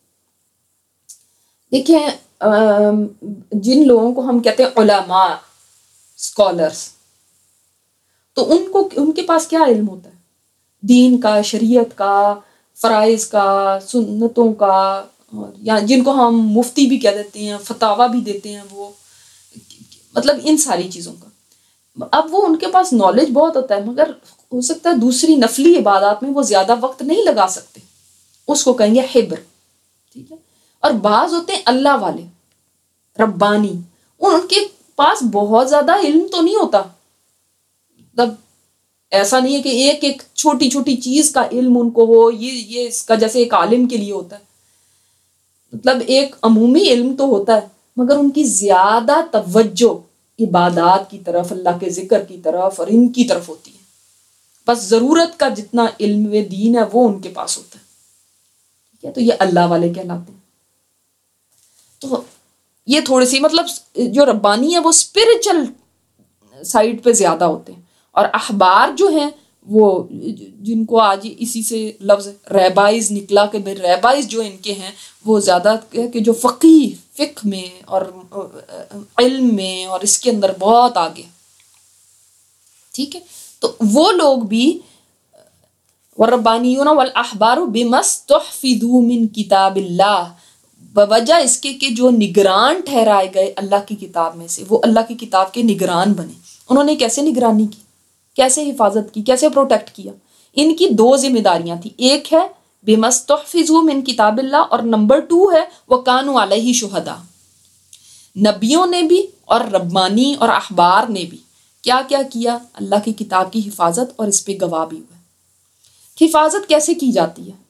Speaker 1: دیکھیں، جن لوگوں کو ہم کہتے ہیں علماء، اسکالرس، تو ان کے پاس کیا علم ہوتا ہے؟ دین کا، شریعت کا، فرائض کا، سنتوں کا، یا جن کو ہم مفتی بھی کہہ دیتے ہیں، فتاوی بھی دیتے ہیں، وہ مطلب ان ساری چیزوں کا۔ اب وہ ان کے پاس نالج بہت ہوتا ہے، مگر ہو سکتا ہے دوسری نفلی عبادات میں وہ زیادہ وقت نہیں لگا سکتے، اس کو کہیں گے حبر، ٹھیک ہے۔ اور بعض ہوتے ہیں اللہ والے، ربانی، ان کے پاس بہت زیادہ علم تو نہیں ہوتا، مطلب ایسا نہیں ہے کہ ایک ایک چھوٹی چھوٹی چیز کا علم ان کو ہو، یہ اس کا جیسے ایک عالم کے لیے ہوتا ہے، مطلب ایک عمومی علم تو ہوتا ہے، مگر ان کی زیادہ توجہ عبادات کی طرف، اللہ کے ذکر کی طرف اور ان کی طرف ہوتی ہے۔ بس ضرورت کا جتنا علم دین ہے وہ ان کے پاس ہوتا ہے، ٹھیک ہے۔ تو یہ اللہ والے کہلاتے ہیں۔ تو یہ تھوڑی سی مطلب جو ربانی ہے وہ اسپرچل سائڈ پہ زیادہ ہوتے ہیں، اور احبار جو ہیں وہ جن کو آج اسی سے لفظ ریبائز نکلا کہ ریبائز جو ان کے ہیں وہ زیادہ کہ جو فقہ میں اور علم میں اور اس کے اندر بہت آگے، ٹھیک ہے۔ تو وہ لوگ بھی والربانیون والاحبار بما استحفظوا من کتاب اللہ، بوجہ اس کے کہ جو نگران ٹھہرائے گئے اللہ کی کتاب میں سے، وہ اللہ کی کتاب کے نگران بنے۔ انہوں نے کیسے نگرانی کی، کیسے حفاظت کی، کیسے پروٹیکٹ کیا؟ ان کی دو ذمہ داریاں تھیں، ایک ہے بما استحفظوا من کتاب اللہ، اور نمبر 2 ہے وکانوا علیہ شہداء۔ نبیوں نے بھی اور ربانی اور احبار نے بھی کیا کیا کیا؟ اللہ کی کتاب کی حفاظت، اور اس پہ گواہ بھی ہوئے۔ حفاظت کیسے کی جاتی ہے؟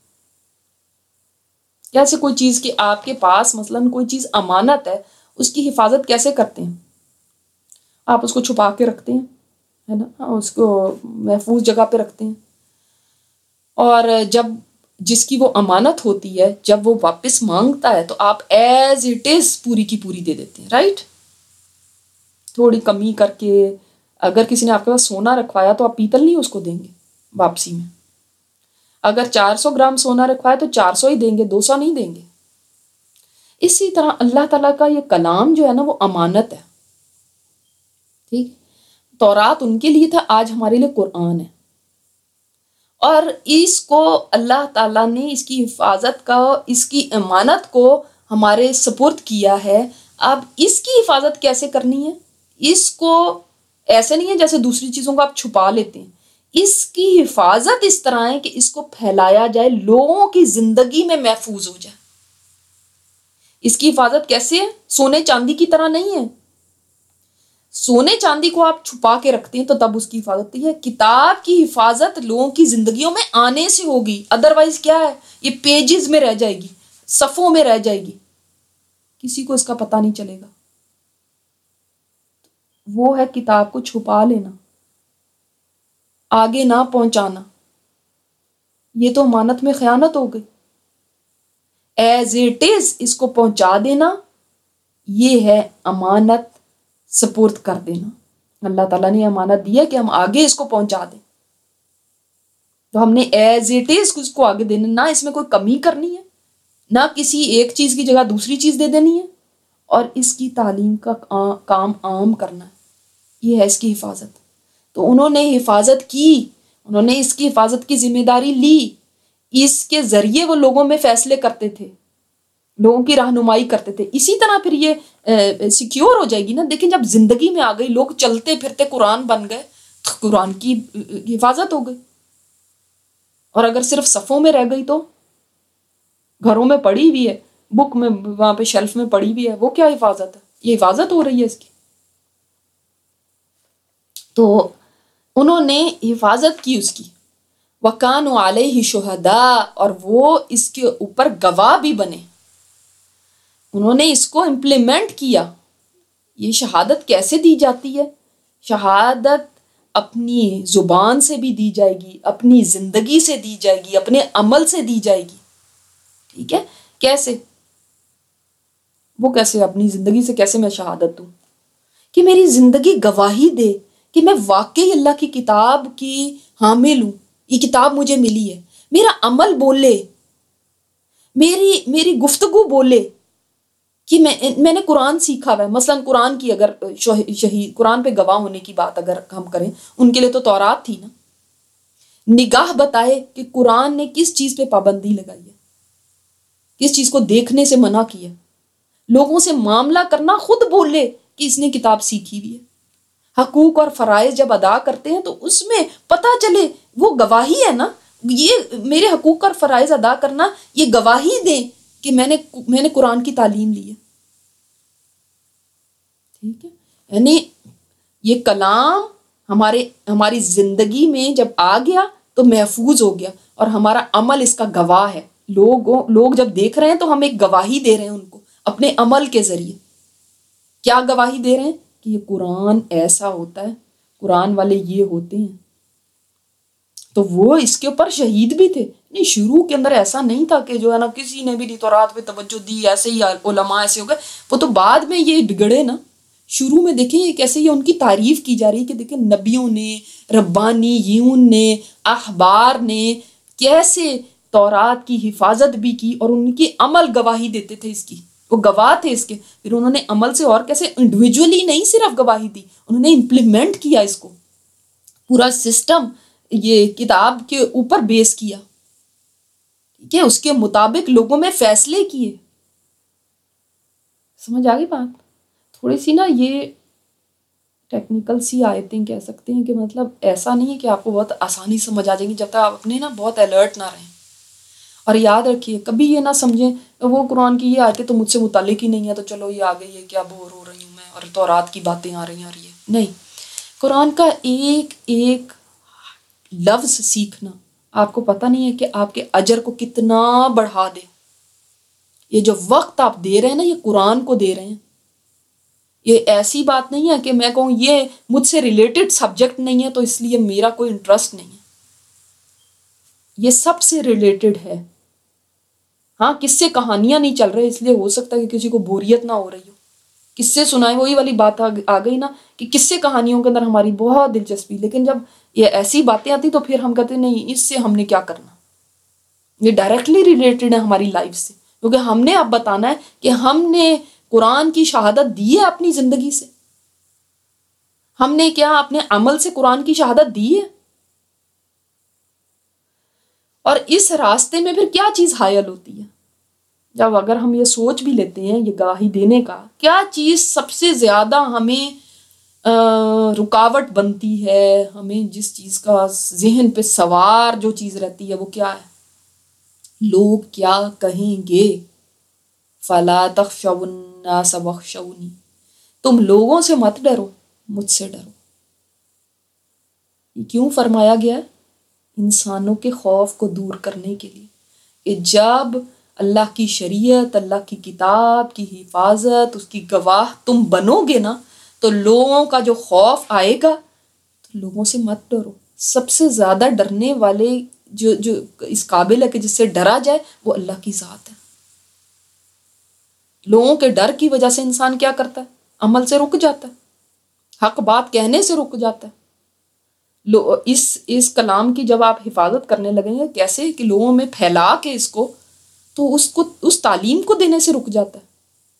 Speaker 1: کیسے کوئی چیز کہ آپ کے پاس مثلاً کوئی چیز امانت ہے، اس کی حفاظت کیسے کرتے ہیں؟ آپ اس کو چھپا کے رکھتے ہیں، ہے نا، اس کو محفوظ جگہ پہ رکھتے ہیں، اور جب جس کی وہ امانت ہوتی ہے جب وہ واپس مانگتا ہے تو آپ ایز اٹ از پوری کی پوری دے دیتے ہیں، رائٹ؟ تھوڑی کمی کر کے، اگر کسی نے آپ کے پاس سونا رکھوایا تو آپ پیتل نہیں اس کو دیں گے واپسی میں. اگر 400 گرام سونا رکھوایا تو 400 ہی دیں گے، 200 نہیں دیں گے. اسی طرح اللہ تعالیٰ کا یہ کلام جو ہے نا وہ امانت ہے. ٹھیک، تورات ان کے لیے تھا، آج ہمارے لیے قرآن ہے. اور اس کو اللہ تعالیٰ نے اس کی حفاظت کا، اس کی امانت کو ہمارے سپرد کیا ہے. اب اس کی حفاظت کیسے کرنی ہے؟ اس کو ایسے نہیں ہے جیسے دوسری چیزوں کو آپ چھپا لیتے ہیں. اس کی حفاظت اس طرح ہے کہ اس کو پھیلایا جائے، لوگوں کی زندگی میں محفوظ ہو جائے. اس کی حفاظت کیسے ہے؟ سونے چاندی کی طرح نہیں ہے. سونے چاندی کو آپ چھپا کے رکھتے ہیں تو تب اس کی حفاظت ہوتی ہے. کتاب کی حفاظت لوگوں کی زندگیوں میں آنے سے ہوگی. ادروائز کیا ہے؟ یہ پیجز میں رہ جائے گی، صفوں میں رہ جائے گی، کسی کو اس کا پتہ نہیں چلے گا. وہ ہے کتاب کو چھپا لینا، آگے نہ پہنچانا. یہ تو امانت میں خیانت ہو گئی. ایز اٹ از اس کو پہنچا دینا، یہ ہے امانت سپرد کر دینا. اللہ تعالیٰ نے امانت دی ہے کہ ہم آگے اس کو پہنچا دیں، تو ہم نے ایز اٹ از اس کو آگے دینا. نہ اس میں کوئی کمی کرنی ہے، نہ کسی ایک چیز کی جگہ دوسری چیز دے دینی ہے، اور اس کی تعلیم کا کام عام کرنا ہے. یہ ہے اس کی حفاظت. تو انہوں نے حفاظت کی، انہوں نے اس کی حفاظت کی ذمہ داری لی. اس کے ذریعے وہ لوگوں میں فیصلے کرتے تھے، لوگوں کی رہنمائی کرتے تھے. اسی طرح پھر یہ سیکیور ہو جائے گی نا. دیکھیں جب زندگی میں آ گئی، لوگ چلتے پھرتے قرآن بن گئے، تو قرآن کی حفاظت ہو گئی. اور اگر صرف صفوں میں رہ گئی تو گھروں میں پڑی ہوئی ہے، بک میں وہاں پہ شیلف میں پڑی ہوئی ہے، وہ کیا حفاظت ہے؟ یہ حفاظت ہو رہی ہے اس کی. تو انہوں نے حفاظت کی اس کی. وَكَانُوا عَلَيْهِ شُهَدَاءَ، اور وہ اس کے اوپر گواہ بھی بنے. انہوں نے اس کو امپلیمنٹ کیا. یہ شہادت کیسے دی جاتی ہے؟ شہادت اپنی زبان سے بھی دی جائے گی، اپنی زندگی سے دی جائے گی، اپنے عمل سے دی جائے گی. ٹھیک ہے؟ کیسے؟ وہ کیسے؟ اپنی زندگی سے کیسے میں شہادت دوں؟ کہ میری زندگی گواہی دے کہ میں واقعی اللہ کی کتاب کی حامل ہوں، یہ کتاب مجھے ملی ہے. میرا عمل بولے، میری گفتگو بولے کہ میں نے قرآن سیکھا ہوا ہے. مثلا قرآن کی اگر شہید قرآن پہ گواہ ہونے کی بات اگر ہم کریں، ان کے لیے تو تورات تھی نا. نگاہ بتائے کہ قرآن نے کس چیز پہ پابندی لگائی ہے، کس چیز کو دیکھنے سے منع کیا. لوگوں سے معاملہ کرنا خود بولے کہ اس نے کتاب سیکھی ہوئی ہے. حقوق اور فرائض جب ادا کرتے ہیں تو اس میں پتہ چلے، وہ گواہی ہے نا. یہ میرے حقوق اور فرائض ادا کرنا، یہ گواہی دیں کہ میں نے قرآن کی تعلیم لی ہے. ٹھیک ہے؟ یعنی یہ کلام ہماری زندگی میں جب آ گیا تو محفوظ ہو گیا، اور ہمارا عمل اس کا گواہ ہے. لوگ جب دیکھ رہے ہیں تو ہم ایک گواہی دے رہے ہیں ان کو اپنے عمل کے ذریعے. کیا گواہی دے رہے ہیں؟ کہ یہ قرآن ایسا ہوتا ہے، قرآن والے یہ ہوتے ہیں. تو وہ اس کے اوپر شہید بھی تھے. نہیں، شروع کے اندر ایسا نہیں تھا کہ جو ہے نا کسی نے بھی نہیں تورات پہ توجہ دی، ایسے ہی علماء ایسے ہو گئے. وہ تو بعد میں یہ بگڑے نا. شروع میں دیکھیں یہ کیسے، یہ ان کی تعریف کی جا رہی کہ دیکھیں نبیوں نے، ربانیون نے، احبار نے کیسے تورات کی حفاظت بھی کی، اور ان کی عمل گواہی دیتے تھے اس کی. وہ گواہ تھے اس کے. پھر انہوں نے عمل سے، اور کیسے انڈیویجولی نہیں صرف گواہی دی، انہوں نے امپلیمنٹ کیا اس کو. پورا سسٹم یہ کتاب کے اوپر بیس کیا. ٹھیک ہے؟ اس کے مطابق لوگوں میں فیصلے کیے. سمجھ آ گئی بات؟ تھوڑی سی نا یہ ٹیکنیکل سی آیتیں کہہ سکتے ہیں کہ مطلب ایسا نہیں ہے کہ آپ کو بہت آسانی سمجھ آ جائیں گی جب تک آپ اپنے نا بہت الرٹ نہ رہیں. اور یاد رکھیے کبھی یہ نہ سمجھیں وہ قرآن کی یہ آیتیں تو مجھ سے متعلق ہی نہیں ہے، تو چلو یہ آ گئی ہے، کیا بور ہو رہی ہوں میں، اور تورات کی باتیں آ رہی ہیں. اور یہ نہیں، قرآن کا ایک ایک لفظ سیکھنا آپ کو پتہ نہیں ہے کہ آپ کے اجر کو کتنا بڑھا دے. یہ جو وقت آپ دے رہے ہیں نا، یہ قرآن کو دے رہے ہیں. یہ ایسی بات نہیں ہے کہ میں کہوں یہ مجھ سے ریلیٹڈ سبجیکٹ نہیں ہے تو اس لیے میرا کوئی انٹرسٹ نہیں ہے. یہ سب سے ریلیٹڈ ہے. ہاں، کس سے کہانیاں نہیں چل رہے، اس لیے ہو سکتا ہے کہ کسی کو بوریت نہ ہو رہی ہو. قصے سنائے، وہی والی بات آ گئی نا کہ قصے کہانیوں کے اندر ہماری بہت دلچسپی، لیکن جب یہ ایسی باتیں آتی تو پھر ہم کہتے ہیں نہیں، اس سے ہم نے کیا کرنا، یہ ڈائریکٹلی ریلیٹڈ ہے ہماری لائف سے، کیونکہ ہم نے اب بتانا ہے کہ ہم نے قرآن کی شہادت دی ہے اپنی زندگی سے، ہم نے کیا اپنے عمل سے قرآن کی شہادت دی ہے، اور اس راستے میں پھر کیا چیز حائل ہوتی ہے، جب اگر ہم یہ سوچ بھی لیتے ہیں یہ گواہی دینے کا، کیا چیز سب سے زیادہ ہمیں رکاوٹ بنتی ہے، ہمیں جس چیز کا ذہن پہ سوار جو چیز رہتی ہے وہ کیا ہے؟ لوگ کیا کہیں گے، فلا تخشوا الناس واخشونی، تم لوگوں سے مت ڈرو، مجھ سے ڈرو۔ یہ کیوں فرمایا گیا ہے؟ انسانوں کے خوف کو دور کرنے کے لیے، کہ جب اللہ کی شریعت، اللہ کی کتاب کی حفاظت، اس کی گواہ تم بنو گے نا، تو لوگوں کا جو خوف آئے گا، تو لوگوں سے مت ڈرو۔ سب سے زیادہ ڈرنے والے جو اس قابل ہے کہ جس سے ڈرا جائے، وہ اللہ کی ذات ہے۔ لوگوں کے ڈر کی وجہ سے انسان کیا کرتا ہے؟ عمل سے رک جاتا ہے، حق بات کہنے سے رک جاتا ہے۔ اس کلام کی جب آپ حفاظت کرنے لگیں گے، کیسے کہ لوگوں میں پھیلا کے اس کو، تو اس تعلیم کو دینے سے رک جاتا ہے،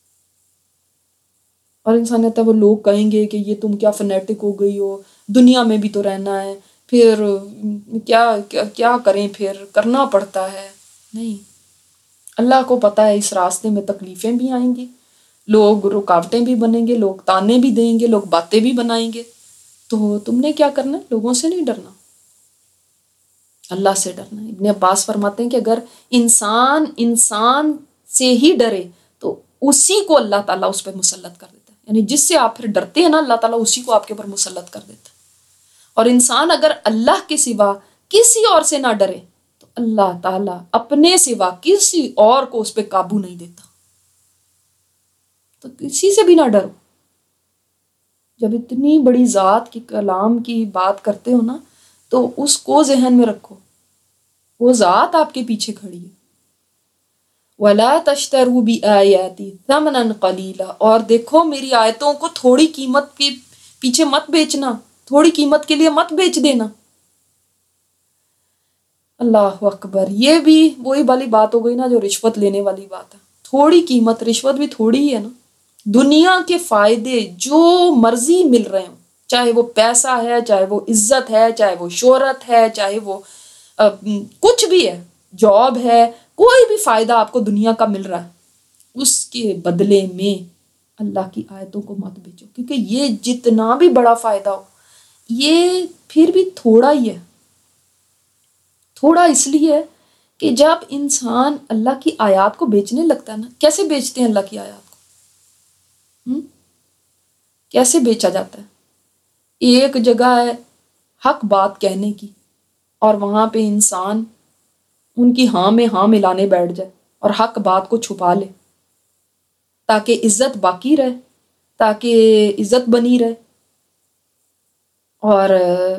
Speaker 1: اور انسان کہتا ہے وہ لوگ کہیں گے کہ یہ تم کیا فنیٹک ہو گئی ہو، دنیا میں بھی تو رہنا ہے، پھر کیا کریں، پھر کرنا پڑتا ہے۔ نہیں، اللہ کو پتہ ہے اس راستے میں تکلیفیں بھی آئیں گی، لوگ رکاوٹیں بھی بنیں گے، لوگ تانے بھی دیں گے، لوگ باتیں بھی بنائیں گے، تو تم نے کیا کرنا ہے؟ لوگوں سے نہیں ڈرنا، اللہ سے ڈرنا ہے۔ ابن عباس فرماتے ہیں کہ اگر انسان سے ہی ڈرے تو اسی کو اللہ تعالیٰ اس پہ مسلط کر دیتا ہے، یعنی جس سے آپ پھر ڈرتے ہیں نا، اللہ تعالیٰ اسی کو آپ کے اوپر مسلط کر دیتا ہے۔ اور انسان اگر اللہ کے سوا کسی اور سے نہ ڈرے تو اللہ تعالیٰ اپنے سوا کسی اور کو اس پہ قابو نہیں دیتا۔ تو کسی سے بھی نہ ڈرو، جب اتنی بڑی ذات کی کلام کی بات کرتے ہو نا، تو اس کو ذہن میں رکھو، وہ ذات آپ کے پیچھے کھڑی ہے۔ وَلَا تَشْتَرُوا بِآيَاتِي ثَمَنًا قَلِيلًا، اور دیکھو میری آیتوں کو تھوڑی قیمت کے پیچھے مت بیچنا، تھوڑی قیمت کے لیے مت بیچ دینا۔ اللہ اکبر، یہ بھی وہی والی بات ہو گئی نا جو رشوت لینے والی بات ہے۔ تھوڑی قیمت، رشوت بھی تھوڑی ہی ہے نا۔ دنیا کے فائدے جو مرضی مل رہے ہوں، چاہے وہ پیسہ ہے، چاہے وہ عزت ہے، چاہے وہ شہرت ہے، چاہے وہ کچھ بھی ہے، جاب ہے، کوئی بھی فائدہ آپ کو دنیا کا مل رہا ہے، اس کے بدلے میں اللہ کی آیتوں کو مت بیچو، کیونکہ یہ جتنا بھی بڑا فائدہ ہو، یہ پھر بھی تھوڑا ہی ہے۔ تھوڑا اس لیے ہے کہ جب انسان اللہ کی آیات کو بیچنے لگتا ہے نا، کیسے بیچتے ہیں اللہ کی آیات کو؟ کیسے بیچا جاتا ہے؟ ایک جگہ ہے حق بات کہنے کی، اور وہاں پہ انسان ان کی ہاں میں ہاں ملانے بیٹھ جائے اور حق بات کو چھپا لے، تاکہ عزت باقی رہے، تاکہ عزت بنی رہے، اور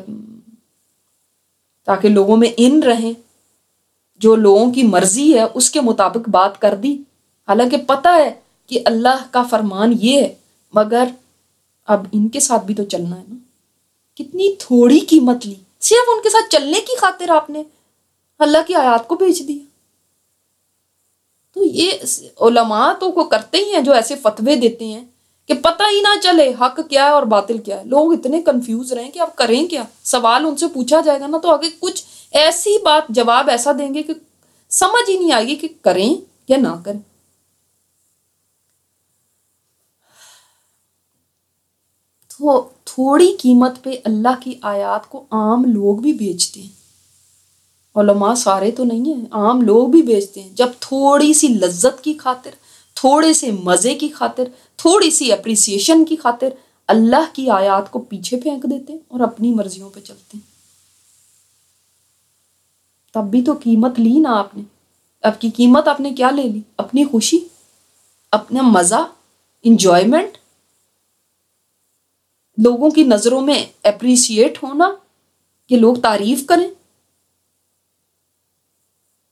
Speaker 1: تاکہ لوگوں میں ان رہیں، جو لوگوں کی مرضی ہے اس کے مطابق بات کر دی، حالانکہ پتہ ہے کہ اللہ کا فرمان یہ ہے، مگر اب ان کے ساتھ بھی تو چلنا ہے نا۔ کتنی تھوڑی قیمت لی، صرف ان کے ساتھ چلنے کی خاطر آپ نے اللہ کی آیات کو بیچ دیا۔ تو یہ علماء تو کو کرتے ہی ہیں جو ایسے فتوے دیتے ہیں کہ پتہ ہی نہ چلے حق کیا ہے اور باطل کیا ہے، لوگ اتنے کنفیوز رہیں کہ اب کریں کیا۔ سوال ان سے پوچھا جائے گا نا تو آگے کچھ ایسی بات جواب ایسا دیں گے کہ سمجھ ہی نہیں آئے گی کہ کریں یا نہ کریں۔ تو تھوڑی قیمت پہ اللہ کی آیات کو عام لوگ بھی بیچتے ہیں، علماء سارے تو نہیں ہیں، عام لوگ بھی بیچتے ہیں، جب تھوڑی سی لذت کی خاطر، تھوڑے سے مزے کی خاطر، تھوڑی سی اپریسیشن کی خاطر اللہ کی آیات کو پیچھے پھینک دیتے ہیں اور اپنی مرضیوں پہ چلتے ہیں۔ تب بھی تو قیمت لی نا آپ نے، اب کی قیمت آپ نے کیا لے لی؟ اپنی خوشی، اپنا مزہ، انجوائمنٹ، لوگوں کی نظروں میں اپریشیٹ ہونا، کہ لوگ تعریف کریں،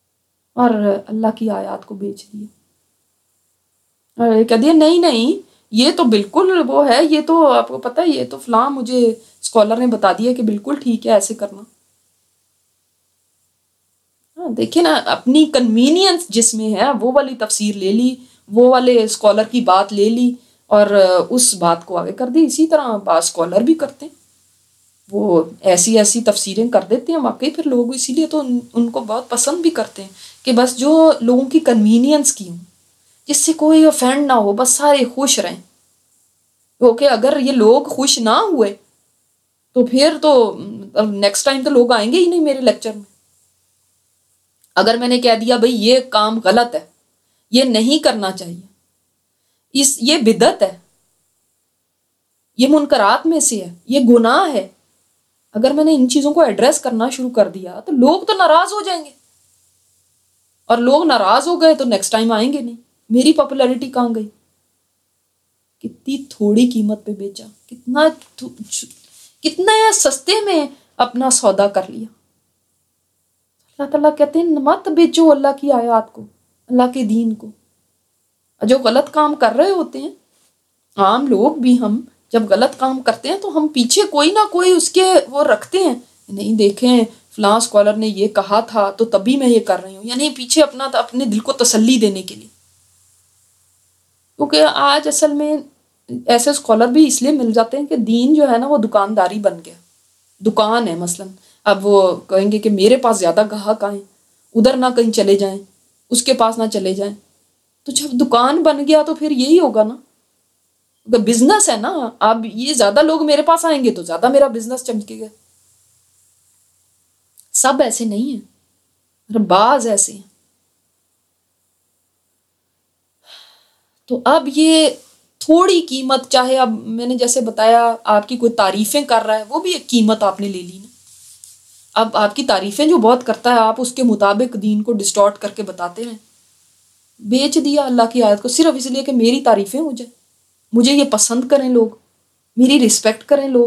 Speaker 1: اور اللہ کی آیات کو بیچ دیا اور کہہ دیا نہیں، یہ تو بالکل وہ ہے، یہ تو آپ کو پتہ ہے، یہ تو فلاں مجھے اسکالر نے بتا دیا کہ بالکل ٹھیک ہے ایسے کرنا. ہاں دیکھیں نا، اپنی کنوینئنس جس میں ہے وہ والی تفسیر لے لی، وہ والے اسکالر کی بات لے لی اور اس بات کو آگے کر دی. اسی طرح بعض اسکالر بھی کرتے ہیں، وہ ایسی ایسی تفسیریں کر دیتے ہیں واقعی، پھر لوگ اسی لیے تو ان کو بہت پسند بھی کرتے ہیں کہ بس جو لوگوں کی کنوینئنس کی ہوں، جس سے کوئی افینڈ نہ ہو، بس سارے خوش رہیں. کیونکہ اگر یہ لوگ خوش نہ ہوئے تو پھر تو نیکسٹ ٹائم تو لوگ آئیں گے ہی نہیں میرے لیکچر میں. اگر میں نے کہہ دیا بھئی یہ کام غلط ہے، یہ نہیں کرنا چاہیے، یہ بدعت ہے، یہ منکرات میں سے ہے، یہ گناہ ہے، اگر میں نے ان چیزوں کو ایڈریس کرنا شروع کر دیا تو لوگ تو ناراض ہو جائیں گے، اور لوگ ناراض ہو گئے تو نیکسٹ ٹائم آئیں گے نہیں. میری پاپولیرٹی کہاں گئی؟ کتنی تھوڑی قیمت پہ بیچا، کتنا سستے میں اپنا سودا کر لیا. اللہ تعالیٰ کہتے ہیں مت بیچو اللہ کی آیات کو، اللہ کے دین کو. جو غلط کام کر رہے ہوتے ہیں عام لوگ بھی، ہم جب غلط کام کرتے ہیں تو ہم پیچھے کوئی نہ کوئی اس کے وہ رکھتے ہیں، نہیں دیکھیں فلاں اسکالر نے یہ کہا تھا تو تبھی میں یہ کر رہی ہوں، یعنی پیچھے اپنے دل کو تسلی دینے کے لیے. کیونکہ آج اصل میں ایسے اسکالر بھی اس لیے مل جاتے ہیں کہ دین جو ہے نا وہ دکانداری بن گیا. دکان ہے مثلا، اب وہ کہیں گے کہ میرے پاس زیادہ گاہک آئیں، ادھر نہ کہیں چلے جائیں، اس کے پاس نہ چلے جائیں. تو جب دکان بن گیا تو پھر یہی ہوگا نا، بزنس ہے نا. اب یہ زیادہ لوگ میرے پاس آئیں گے تو زیادہ میرا بزنس چمکے گا. سب ایسے نہیں ہیں، بعض ایسے ہیں. تو اب یہ تھوڑی قیمت، چاہے اب میں نے جیسے بتایا آپ کی کوئی تعریفیں کر رہا ہے، وہ بھی ایک قیمت آپ نے لے لی نا. اب آپ کی تعریفیں جو بہت کرتا ہے، آپ اس کے مطابق دین کو ڈسٹارٹ کر کے بتاتے ہیں. بیچ دیا اللہ کی آیت کو صرف اس لیے کہ میری تعریفیں ہو جائیں، مجھے یہ پسند کریں لوگ، میری رسپیکٹ کریں لوگ.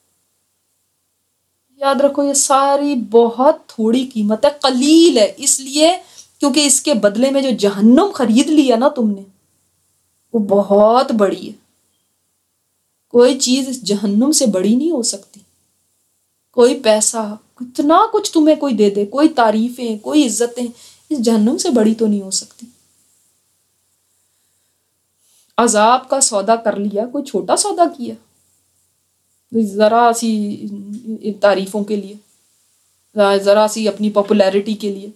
Speaker 1: یاد رکھو یہ ساری بہت تھوڑی قیمت ہے، قلیل ہے، اس لیے کیونکہ اس کے بدلے میں جو جہنم خرید لیا نا تم نے، وہ بہت بڑی ہے. کوئی چیز اس جہنم سے بڑی نہیں ہو سکتی. کوئی پیسہ کتنا کچھ تمہیں کوئی دے دے، کوئی تعریفیں، کوئی عزتیں، اس جہنم سے بڑی تو نہیں ہو سکتی. عذاب کا سودا کر لیا، کوئی چھوٹا سودا کیا ذرا سی تعریفوں کے لیے، ذرا سی اپنی پاپولیرٹی کے لیے.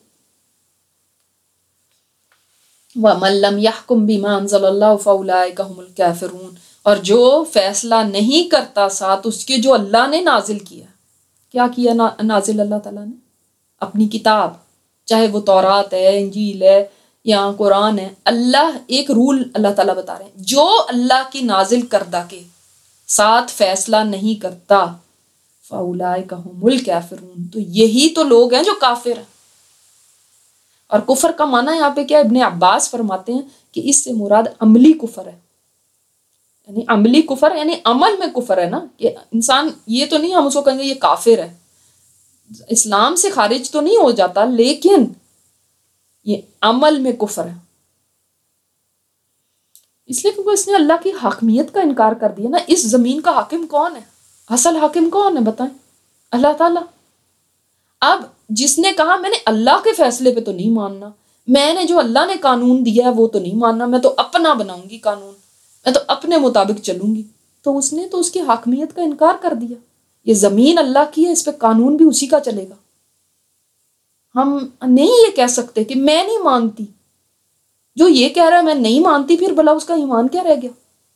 Speaker 1: وَمَن لَّمْ يَحْكُم بِمَا أَنزَلَ اللَّهُ فَأُولَٰئِكَ هُمُ الْكَافِرُونَ. اور جو فیصلہ نہیں کرتا ساتھ اس کے جو اللہ نے نازل کیا. کیا کیا نازل اللہ تعالیٰ نے؟ اپنی کتاب، چاہے وہ تورات ہے، انجیل ہے یا قرآن ہے. اللہ ایک رول اللہ تعالیٰ بتا رہے ہیں، جو اللہ کی نازل کردہ کے ساتھ فیصلہ نہیں کرتا فَأُولَٰئِكَ هُمُ الْكَافِرُونَ، تو یہی تو لوگ ہیں جو کافر ہیں. اور کفر کا معنی یہاں پہ کیا؟ ابن عباس فرماتے ہیں کہ اس سے مراد عملی کفر ہے. یعنی عملی کفر یعنی عمل میں کفر ہے نا، کہ انسان یہ تو نہیں ہم اس کو کہیں گے یہ کافر ہے، اسلام سے خارج تو نہیں ہو جاتا، لیکن یہ عمل میں کفر ہے. اس لیے کیونکہ اس نے اللہ کی حاکمیت کا انکار کر دیا نا. اس زمین کا حاکم کون ہے؟ اصل حاکم کون ہے بتائیں؟ اللہ تعالیٰ. اب جس نے کہا میں نے اللہ کے فیصلے پہ تو نہیں ماننا، میں نے جو اللہ نے قانون دیا ہے وہ تو نہیں ماننا، میں تو اپنا بناؤں گی قانون، میں تو اپنے مطابق چلوں گی، تو اس نے تو اس کی حاکمیت کا انکار کر دیا. یہ زمین اللہ کی ہے، اس پہ قانون بھی اسی کا چلے گا. ہم نہیں یہ کہہ سکتے کہ میں نہیں مانتی. جو یہ کہہ رہا ہے میں نہیں مانتی، پھر بھلا اس کا ایمان کیا رہ گیا؟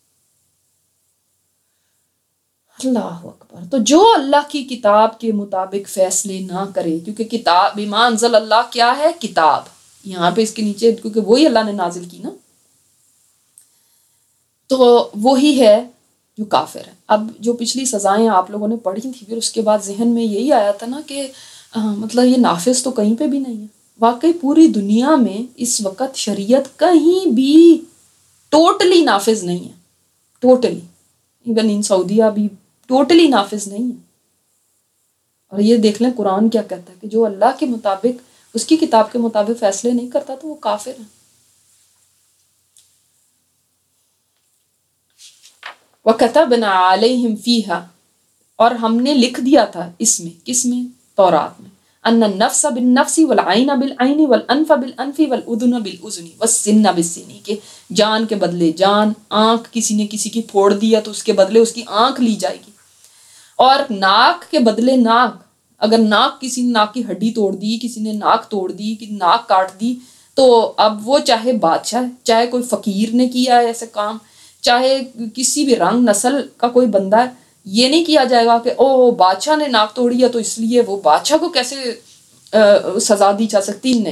Speaker 1: اللہ اکبر. تو جو اللہ کی کتاب کے مطابق فیصلے نہ کرے، کیونکہ کتاب بما انزل اللہ کیا ہے؟ کتاب. یہاں پہ اس کے نیچے کیونکہ وہی اللہ نے نازل کی نا، تو وہی ہے جو کافر ہے. اب جو پچھلی سزائیں آپ لوگوں نے پڑھی تھی، پھر اس کے بعد ذہن میں یہی آیا تھا نا کہ مطلب یہ نافذ تو کہیں پہ بھی نہیں ہے. واقعی پوری دنیا میں اس وقت شریعت کہیں بھی ٹوٹلی نافذ نہیں ہے. ٹوٹلی ایون ان سعودیہ بھی ٹوٹلی نافذ نہیں ہے. اور یہ دیکھ لیں قرآن کیا کہتا ہے کہ جو اللہ کے مطابق اس کی کتاب کے مطابق فیصلے نہیں کرتا تو وہ کافر ہے. وَكَتَبْنَا عَلَيْهِمْ فِيهَا، اور ہم نے لکھ دیا تھا اس میں، کس میں؟ تورات میں، ان النفس بالنفس والعین بالعین والانف بالانف والاذن بالاذن والسن بالسن، کہ جان کے بدلے جان، آنکھ کسی نے کسی کی پھوڑ دیا تو اس کے بدلے اس کی آنکھ لی جائے گی، اور ناک کے بدلے ناک، اگر ناک کسی نے ناک کی ہڈی توڑ دی، کسی نے ناک توڑ دی، ناک کاٹ دی، تو اب وہ چاہے بادشاہ ہے، چاہے کوئی فقیر نے کیا ہے ایسے کام، چاہے کسی بھی رنگ نسل کا کوئی بندہ ہے، یہ نہیں کیا جائے گا کہ او بادشاہ نے ناک توڑی ہے تو اس لیے وہ بادشاہ کو کیسے سزا دی جا سکتی، نہیں،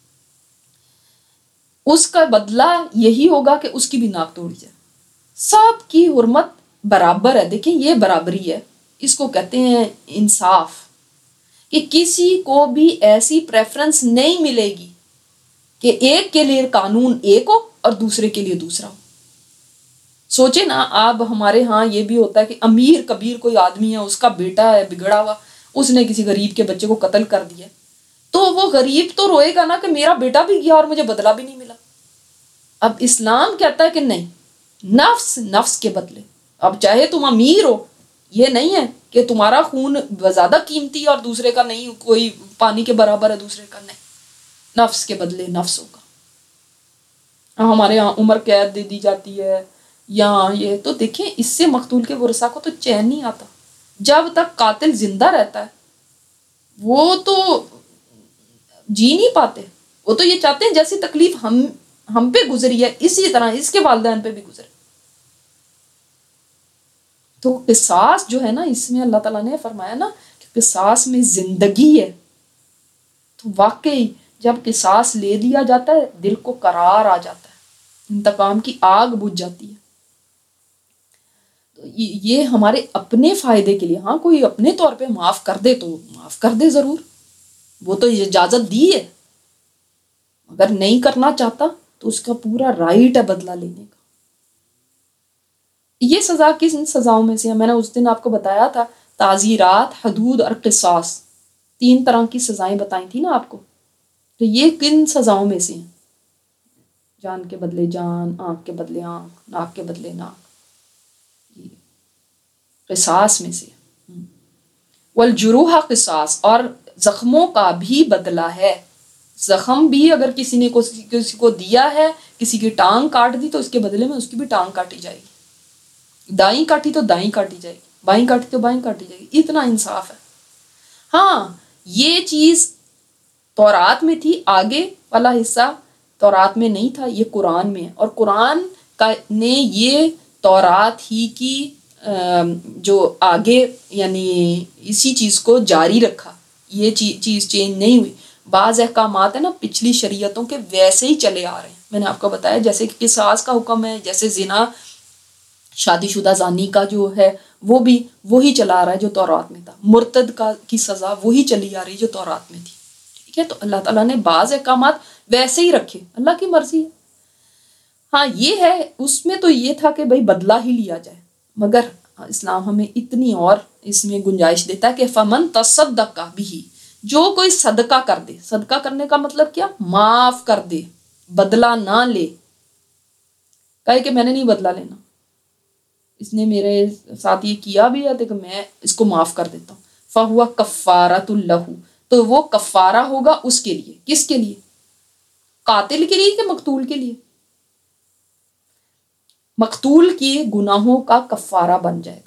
Speaker 1: اس کا بدلہ یہی ہوگا کہ اس کی بھی ناک توڑی جائے۔ سب کی حرمت برابر ہے، دیکھیں یہ برابری ہے، اس کو کہتے ہیں انصاف، کہ کسی کو بھی ایسی پریفرنس نہیں ملے گی کہ ایک کے لیے قانون ایک ہو اور دوسرے کے لیے دوسرا ہو۔ سوچے نا آپ، ہمارے ہاں یہ بھی ہوتا ہے کہ امیر کبیر کوئی آدمی ہے، اس کا بیٹا ہے بگڑا ہوا، اس نے کسی غریب کے بچے کو قتل کر دیا، تو وہ غریب تو روئے گا نا کہ میرا بیٹا بھی گیا اور مجھے بدلہ بھی نہیں ملا۔ اب اسلام کہتا ہے کہ نہیں، نفس نفس کے بدلے، اب چاہے تم امیر ہو، یہ نہیں ہے کہ تمہارا خون زیادہ قیمتی اور دوسرے کا نہیں، کوئی پانی کے برابر ہے دوسرے کا، نہیں، نفس کے بدلے نفس ہوگا۔ ہمارے یہاں عمر قید دے دی جاتی ہے یا یہ، تو دیکھیں اس سے مقتول کے ورثاء کو تو چین نہیں آتا، جب تک قاتل زندہ رہتا ہے وہ تو جی نہیں پاتے، وہ تو یہ چاہتے ہیں جیسی تکلیف ہم پہ گزری ہے اسی طرح اس کے والدین پہ بھی گزرے۔ تو قصاص جو ہے نا، اس میں اللہ تعالیٰ نے فرمایا نا کہ قصاص میں زندگی ہے، تو واقعی جب قصاص لے لیا جاتا ہے دل کو قرار آ جاتا ہے، انتقام کی آگ بجھ جاتی ہے۔ تو یہ ہمارے اپنے فائدے کے لیے، ہاں کوئی اپنے طور پہ معاف کر دے تو معاف کر دے ضرور، وہ تو اجازت دی ہے، اگر نہیں کرنا چاہتا تو اس کا پورا رائٹ ہے بدلہ لینے کا۔ یہ سزا کن سزاؤں میں سے ہے؟ میں نے اس دن آپ کو بتایا تھا، تعزیرات، حدود اور قصاص، 3 طرح کی سزائیں بتائی تھی نا آپ کو، تو یہ کن سزاؤں میں سے ہیں؟ جان کے بدلے جان، آنکھ کے بدلے آنکھ، ناک کے بدلے ناک، قصاص میں سے۔ والجروح قصاص، اور زخموں کا بھی بدلہ ہے، زخم بھی اگر کسی نے کسی کو دیا ہے، کسی کی ٹانگ کاٹ دی تو اس کے بدلے میں اس کی بھی ٹانگ کاٹی جائے گی، دائیں کاٹی تو دائیں کاٹی جائے گی، بائیں کاٹی تو بائیں کاٹی جائے گی، اتنا انصاف ہے۔ ہاں یہ چیز تورات میں تھی، آگے والا حصہ تورات میں نہیں تھا، یہ قرآن میں ہے، اور قرآن نے یہ تورات ہی کی جو آگے یعنی اسی چیز کو جاری رکھا، یہ چیز چینج نہیں ہوئی۔ بعض احکامات ہیں نا پچھلی شریعتوں کے ویسے ہی چلے آ رہے ہیں، میں نے آپ کو بتایا، جیسے کہ قصاص کا حکم ہے، جیسے زنا، شادی شدہ زانی کا جو ہے وہ بھی وہی چلا آ رہا ہے جو تورات میں تھا، مرتد کی سزا وہی چلی آ رہی جو تورات میں تھی، ٹھیک ہے۔ تو اللہ تعالیٰ نے بعض احکامات ویسے ہی رکھے، اللہ کی مرضی ہے۔ ہاں یہ ہے، اس میں تو یہ تھا کہ بھائی بدلہ ہی لیا جائے، مگر اسلام ہمیں اتنی اور اس میں گنجائش دیتا ہے کہ فمن تصدق بھی، جو کوئی صدقہ کر دے، صدقہ کرنے کا مطلب کیا؟ معاف کر دے، بدلہ نہ لے، کہے کہ میں نے نہیں بدلہ لینا، اس نے میرے ساتھ یہ کیا بھی ہے تو میں اس کو معاف کر دیتا ہوں، فہو کفارۃ لہ، تو وہ کفارہ ہوگا اس کے لیے، کس کے لیے؟ قاتل کے لیے کہ مقتول کے لیے؟ مقتول کے گناہوں کا کفارہ بن جائے گا،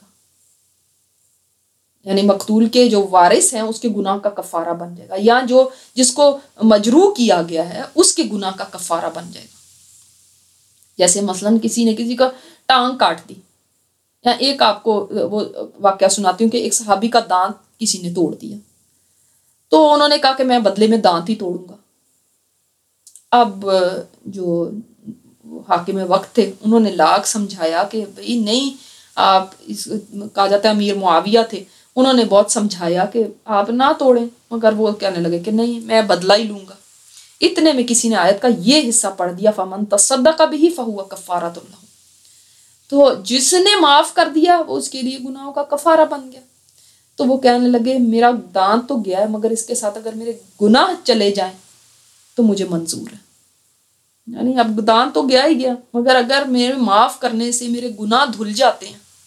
Speaker 1: یعنی مقتول کے جو وارث ہیں اس کے گناہ کا کفارہ بن جائے گا، یا جو جس کو مجروح کیا گیا ہے اس کے گناہ کا کفارہ بن جائے گا۔ جیسے مثلاً کسی نے کسی کا ٹانگ کاٹ دی، یا ایک آپ کو وہ واقعہ سناتی ہوں کہ ایک صحابی کا دانت کسی نے توڑ دیا، تو انہوں نے کہا کہ میں بدلے میں دانت ہی توڑوں گا۔ اب جو حاکم وقت تھے انہوں نے لاکھ سمجھایا کہ بھئی نہیں، آپ کہا جاتا ہے امیر معاویہ تھے، انہوں نے بہت سمجھایا کہ آپ نہ توڑیں، مگر وہ کہنے لگے کہ نہیں میں بدلہ ہی لوں گا۔ اتنے میں کسی نے آیت کا یہ حصہ پڑھ دیا، فمن تصدق بہ فہو کفارۃ لہ، تو جس نے معاف کر دیا وہ اس کے لیے گناہوں کا کفارہ بن گیا۔ تو وہ کہنے لگے میرا دانت تو گیا ہے مگر اس کے ساتھ اگر میرے گناہ چلے جائیں تو مجھے منظور ہے، یعنی اب دانت تو گیا ہی گیا، مگر اگر میرے معاف کرنے سے میرے گناہ دھل جاتے ہیں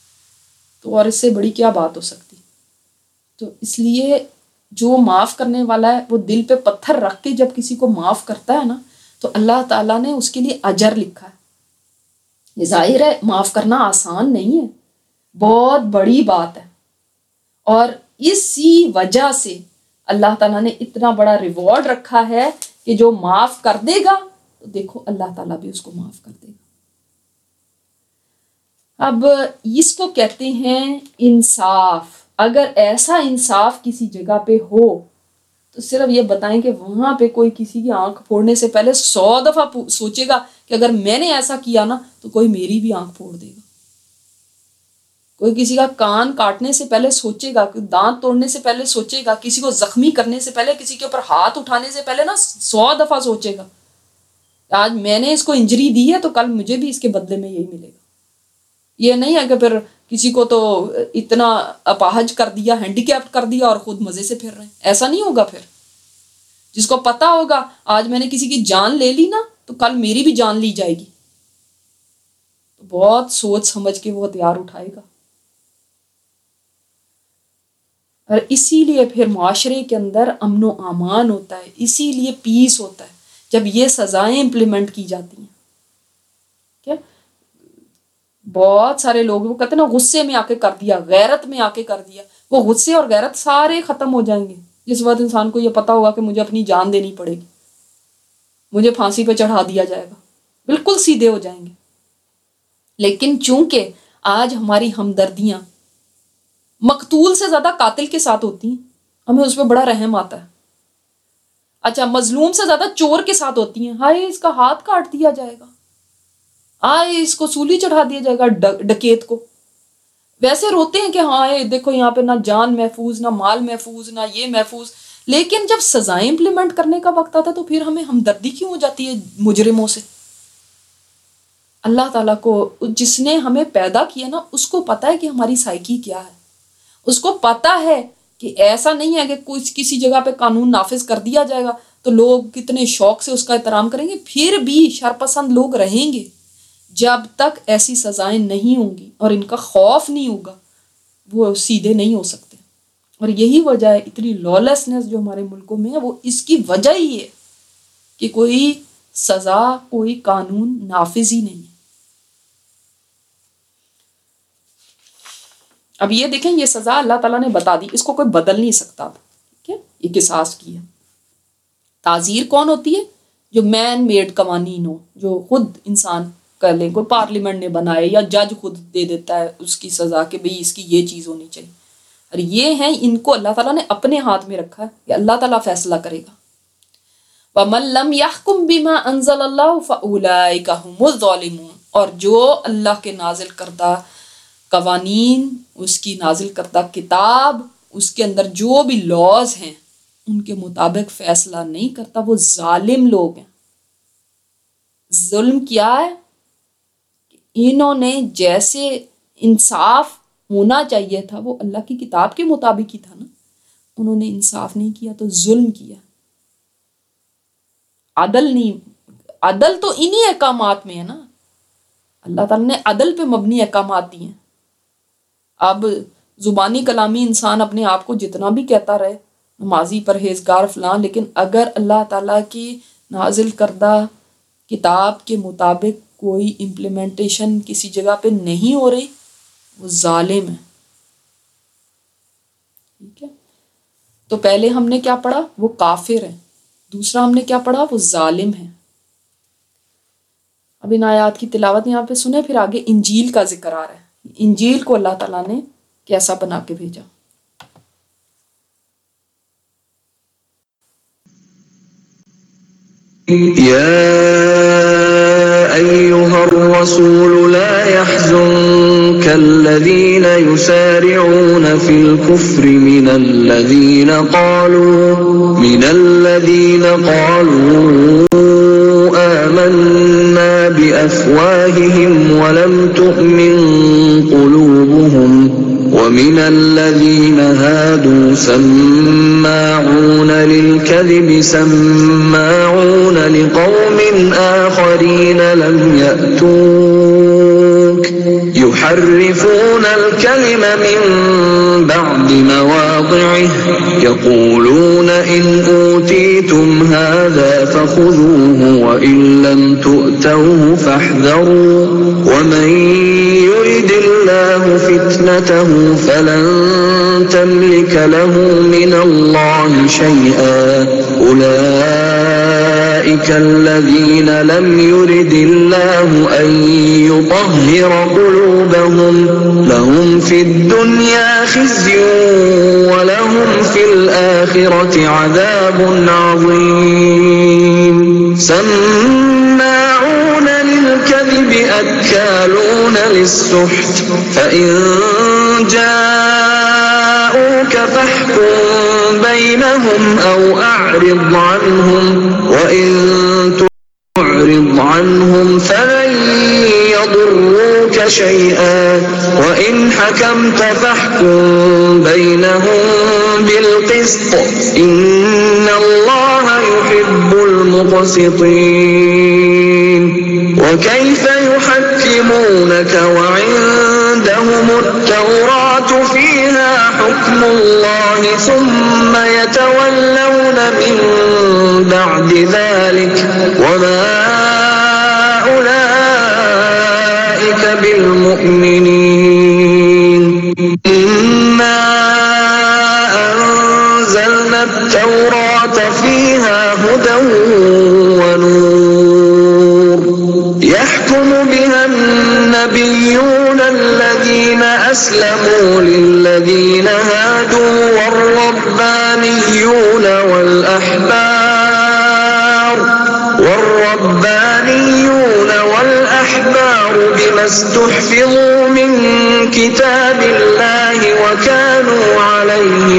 Speaker 1: تو اور اس سے بڑی کیا بات ہو سکتی. تو اس لیے جو معاف کرنے والا ہے وہ دل پہ پتھر رکھ کے جب کسی کو معاف کرتا ہے نا تو اللہ تعالیٰ نے اس کے لیے اجر لکھا ہے. یہ ظاہر ہے معاف کرنا آسان نہیں ہے، بہت بڑی بات ہے، اور اسی وجہ سے اللہ تعالیٰ نے اتنا بڑا ریوارڈ رکھا ہے کہ جو معاف کر دے گا تو دیکھو اللہ تعالیٰ بھی اس کو معاف کر دے گا. اب اس کو کہتے ہیں انصاف. اگر ایسا انصاف کسی جگہ پہ ہو تو صرف یہ بتائیں کہ وہاں پہ کوئی کسی کی آنکھ پھوڑنے سے پہلے 100 دفعہ سوچے گا کہ اگر میں نے ایسا کیا نا تو کوئی میری بھی آنکھ پھوڑ دے گا. کوئی کسی کا کان کاٹنے سے پہلے سوچے گا، کوئی دانت توڑنے سے پہلے سوچے گا، کسی کو زخمی کرنے سے پہلے، کسی کے اوپر ہاتھ اٹھانے سے پہلے نا 100 دفعہ سوچے گا آج میں نے اس کو انجری دی ہے تو کل مجھے بھی اس کے بدلے میں یہی ملے گا. یہ نہیں ہے کہ پھر کسی کو تو اتنا اپاہج کر دیا، ہینڈیکیپٹ کر دیا اور خود مزے سے پھر رہے ہیں. ایسا نہیں ہوگا. پھر جس کو پتا ہوگا آج میں نے کسی کی جان لے لی نا تو کل میری بھی جان لی جائے گی، تو بہت سوچ سمجھ کے وہ ہتھیار اٹھائے گا. اور اسی لیے پھر معاشرے کے اندر امن و امان ہوتا ہے، اسی لیے پیس ہوتا ہے جب یہ سزائیں امپلیمنٹ کی جاتی ہیں. کیا بہت سارے لوگ وہ کہتے ہیں نا غصے میں آ کے کر دیا، غیرت میں آ کے کر دیا، وہ غصے اور غیرت سارے ختم ہو جائیں گے جس وقت انسان کو یہ پتا ہوگا کہ مجھے اپنی جان دینی پڑے گی، مجھے پھانسی پہ چڑھا دیا جائے گا، بالکل سیدھے ہو جائیں گے. لیکن چونکہ آج ہماری ہمدردیاں مقتول سے زیادہ قاتل کے ساتھ ہوتی ہیں، ہمیں اس پہ بڑا رحم آتا ہے. اچھا مظلوم سے زیادہ چور کے ساتھ ہوتی ہیں، ہائے اس کا ہاتھ کاٹ دیا جائے گا، آئے اس کو سولی چڑھا دیا جائے گا ڈکیت کو. ویسے روتے ہیں کہ ہاں دیکھو یہاں پہ نہ جان محفوظ، نہ مال محفوظ، نہ یہ محفوظ. لیکن جب سزائیں امپلیمنٹ کرنے کا وقت آتا ہے تو پھر ہمیں ہمدردی کیوں ہو جاتی ہے مجرموں سے؟ اللہ تعالیٰ کو، جس نے ہمیں پیدا کیا نا، اس کو پتا ہے کہ ہماری سائیکی کیا ہے. اس کو پتا ہے کہ ایسا نہیں ہے کہ کسی جگہ پہ قانون نافذ کر دیا جائے گا تو لوگ کتنے شوق سے اس کا احترام کریں گے. پھر بھی شرپسند لوگ رہیں گے. جب تک ایسی سزائیں نہیں ہوں گی اور ان کا خوف نہیں ہوگا وہ سیدھے نہیں ہو سکتے. اور یہی وجہ ہے اتنی لالسنس جو ہمارے ملکوں میں ہے، وہ اس کی وجہ ہی ہے کہ کوئی سزا، کوئی قانون نافذ ہی نہیں ہے. اب یہ دیکھیں یہ سزا اللہ تعالیٰ نے بتا دی، اس کو کوئی بدل نہیں سکتا. ٹھیک ہے، یہ قصاص کی ہے. تعزیر کون ہوتی ہے؟ جو مین میڈ قوانین ہو، جو خود انسان کر لیں، کوئی پارلیمنٹ نے بنائے یا جج خود دے دیتا ہے اس کی سزا کہ بھئی اس کی یہ چیز ہونی چاہیے. اور یہ ہیں، ان کو اللہ تعالیٰ نے اپنے ہاتھ میں رکھا ہے کہ اللہ تعالیٰ فیصلہ کرے گا. وَمَن لَّمْ يَحْكُم بِمَا أَنزَلَ اللَّهُ فَأُولَٰئِكَ هُمُ الظَّالِمُونَ. اور جو اللہ کے نازل کردہ قوانین، اس کی نازل کردہ کتاب، اس کے اندر جو بھی لاز ہیں ان کے مطابق فیصلہ نہیں کرتا، وہ ظالم لوگ ہیں. ظلم کیا ہے؟ انہوں نے جیسے انصاف ہونا چاہیے تھا وہ اللہ کی کتاب کے مطابق ہی تھا نا، انہوں نے انصاف نہیں کیا تو ظلم کیا. عدل نہیں، عدل تو انہی احکامات میں ہے نا. اللہ تعالیٰ نے عدل پہ مبنی احکامات دیے ہیں. اب زبانی کلامی انسان اپنے آپ کو جتنا بھی کہتا رہے نمازی، پرہیزگار، فلاں، لیکن اگر اللہ تعالیٰ کی نازل کردہ کتاب کے مطابق کوئی امپلیمنٹیشن کسی جگہ پہ نہیں ہو رہی، وہ ظالم ہے. ٹھیک ہے، تو پہلے ہم نے کیا پڑھا؟ وہ کافر ہیں. دوسرا ہم نے کیا پڑھا؟ وہ ظالم ہیں. اب ان آیات کی تلاوت یہاں پہ سنیں، پھر آگے انجیل کا ذکر آ رہا ہے. انجیل کو اللہ تعالیٰ نے کیسا بنا کے بھیجا.
Speaker 2: أيها الرسول لا يحزنك الذين يسارعون في الكفر من الذين قالوا آمنا بأفواههم ولم تؤمن قلوبهم ومن الذين هادوا سماعون للكذب سماعون لقوم آخرين لم يأتوك يحرفون الكلم من بعد مواضعه يقولون إن أوتيتم هذا فخذوه وإن لم تؤتوه فاحذروا ومن يرد الله فتنته فلن تملك له من الله شيئا أولئك الذين لم يرد الله أن يطهر قلوبهم لهم في الدنيا خزي ولهم في الآخرة عذاب عظيم سماعون للكذب أكالون للسحت فإن جاءوك فاحكم بينهم أو أعرض عنهم وإن تعرض عنهم فلن يضروك شيئا وإن حكمت فاحكم بينهم بالقسط إن الله يحب المقسطين وكيف يحكمونك وعندهم التوراة فيها حكم الله ثم يتولون من بعد ذلك وما أولئك بالمؤمنين إنا أنزلنا التوراة فيها هدى ونور يحكم بها النبيون الذين أسلموا للذين هادوا والربانيون والأحبار بما استحفظوا من كتاب الله وكانوا عليه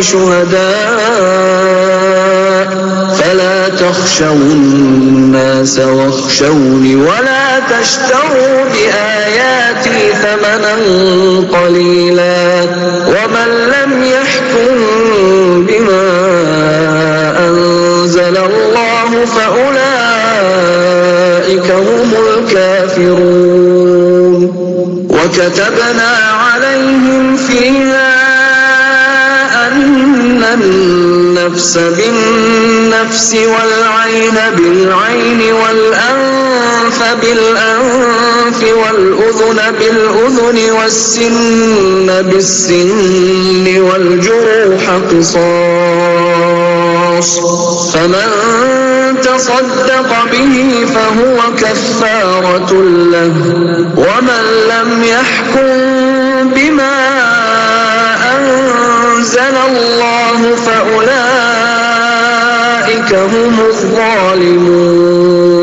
Speaker 2: شهداء فلا تخشوا الناس واخشوني ولا تشتروا بآياتي ثمنا قليلا ومن لم يحكم بما أنزل الله فأولئك هم الكافرون وكتبنا عليهم فيها أن النفس بالنفس والعين بالعين والأنف بالأنف والأذن بالأذن والسن بالسن والجروح قصاص فمن تصدق به فهو كفارة له ومن لم يحكم بما أنزل الله فأولئك هم الظالمون